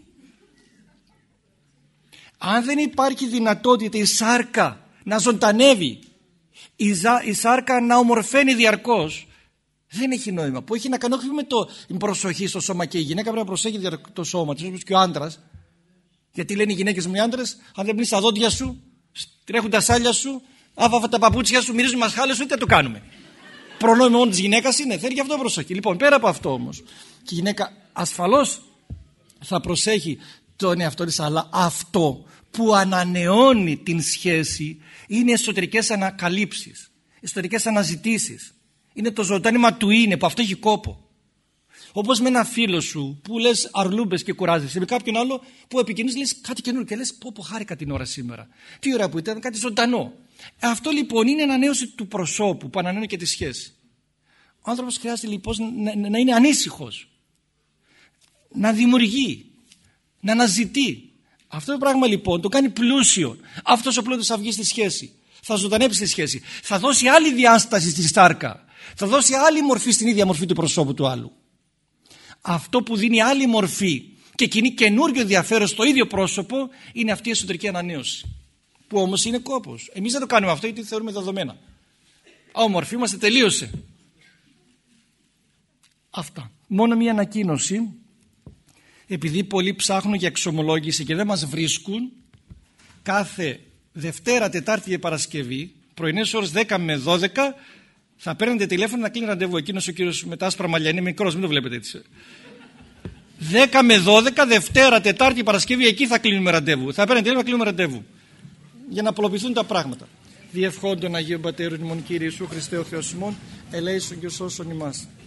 Αν δεν υπάρχει δυνατότητα η σάρκα να ζωντανεύει, η, ζα, η σάρκα να ομορφαίνει διαρκώς, δεν έχει νόημα. Που έχει να κάνει όχι με το, την προσοχή στο σώμα, και η γυναίκα πρέπει να προσέχει το σώμα της, όπως και ο άντρας. Γιατί λένε οι γυναίκες μου, οι άντρες, αν δεν πλύνεις τα δόντια σου, τρέχουν τα σάλια σου, άφα τα παπούτσια σου, μυρίζουν μασχάλες σου, τι θα το κάνουμε? Προνόμιο μόνο της γυναίκας είναι, θέλει και αυτό προσοχή. Λοιπόν, πέρα από αυτό όμως, και η γυναίκα ασφαλώς θα προσέχει τον εαυτό της, αλλά αυτό που ανανεώνει την σχέση είναι εσωτερικές ανακαλύψεις, εσωτερικές αναζητήσεις. Είναι το ζωντάνημα του είναι, που αυτό έχει κόπο. Όπως με ένα φίλο σου που λες αρλούμπες και κουράζεσαι, με κάποιον άλλο που επικοινωνείς, λες κάτι καινούργιο και λες πω πω χάρηκα την ώρα σήμερα. Τι ώρα που ήταν, κάτι ζωντανό. Αυτό λοιπόν είναι ανανέωση του προσώπου που ανανεώνει και τη σχέση. Ο άνθρωπος χρειάζεται λοιπόν να, να, να είναι ανήσυχος, να δημιουργεί, να αναζητεί. Αυτό το πράγμα λοιπόν το κάνει πλούσιο. Αυτός ο πλούτος θα βγει στη σχέση, θα ζωντανέψει τη σχέση, θα δώσει άλλη διάσταση στη σάρκα, θα δώσει άλλη μορφή στην ίδια μορφή του προσώπου του άλλου. Αυτό που δίνει άλλη μορφή και κινεί καινούριο ενδιαφέρον στο ίδιο πρόσωπο είναι αυτή η εσωτερική ανανέωση. Που όμως είναι κόπος. Εμείς δεν το κάνουμε αυτό γιατί θεωρούμε δεδομένα. Α, μορφή είμαστε, τελείωσε. Αυτά. Μόνο μία ανακοίνωση. Επειδή πολλοί ψάχνουν για εξομολόγηση και δεν μας βρίσκουν, κάθε Δευτέρα, Τετάρτη και Παρασκευή, πρωινές ώρες δέκα με δώδεκα, θα παίρνετε τηλέφωνο να κλείνει ραντεβού. Εκείνος ο κύριος με τα άσπρα μαλλιά είναι μικρός, μην το βλέπετε έτσι. δέκα με δώδεκα, Δευτέρα, Τετάρτη, Παρασκευή, εκεί θα κλείνουμε ραντεβού. Θα παίρνετε τηλέφωνο να κλείνουμε ραντεβού. Για να απολοποιηθούν τα πράγματα. Διευχόντων Αγίου Πατέρου ημών Κύριε Ιησού Χριστέ ο Θεός ημών, ελέησον και σώσον ημάς.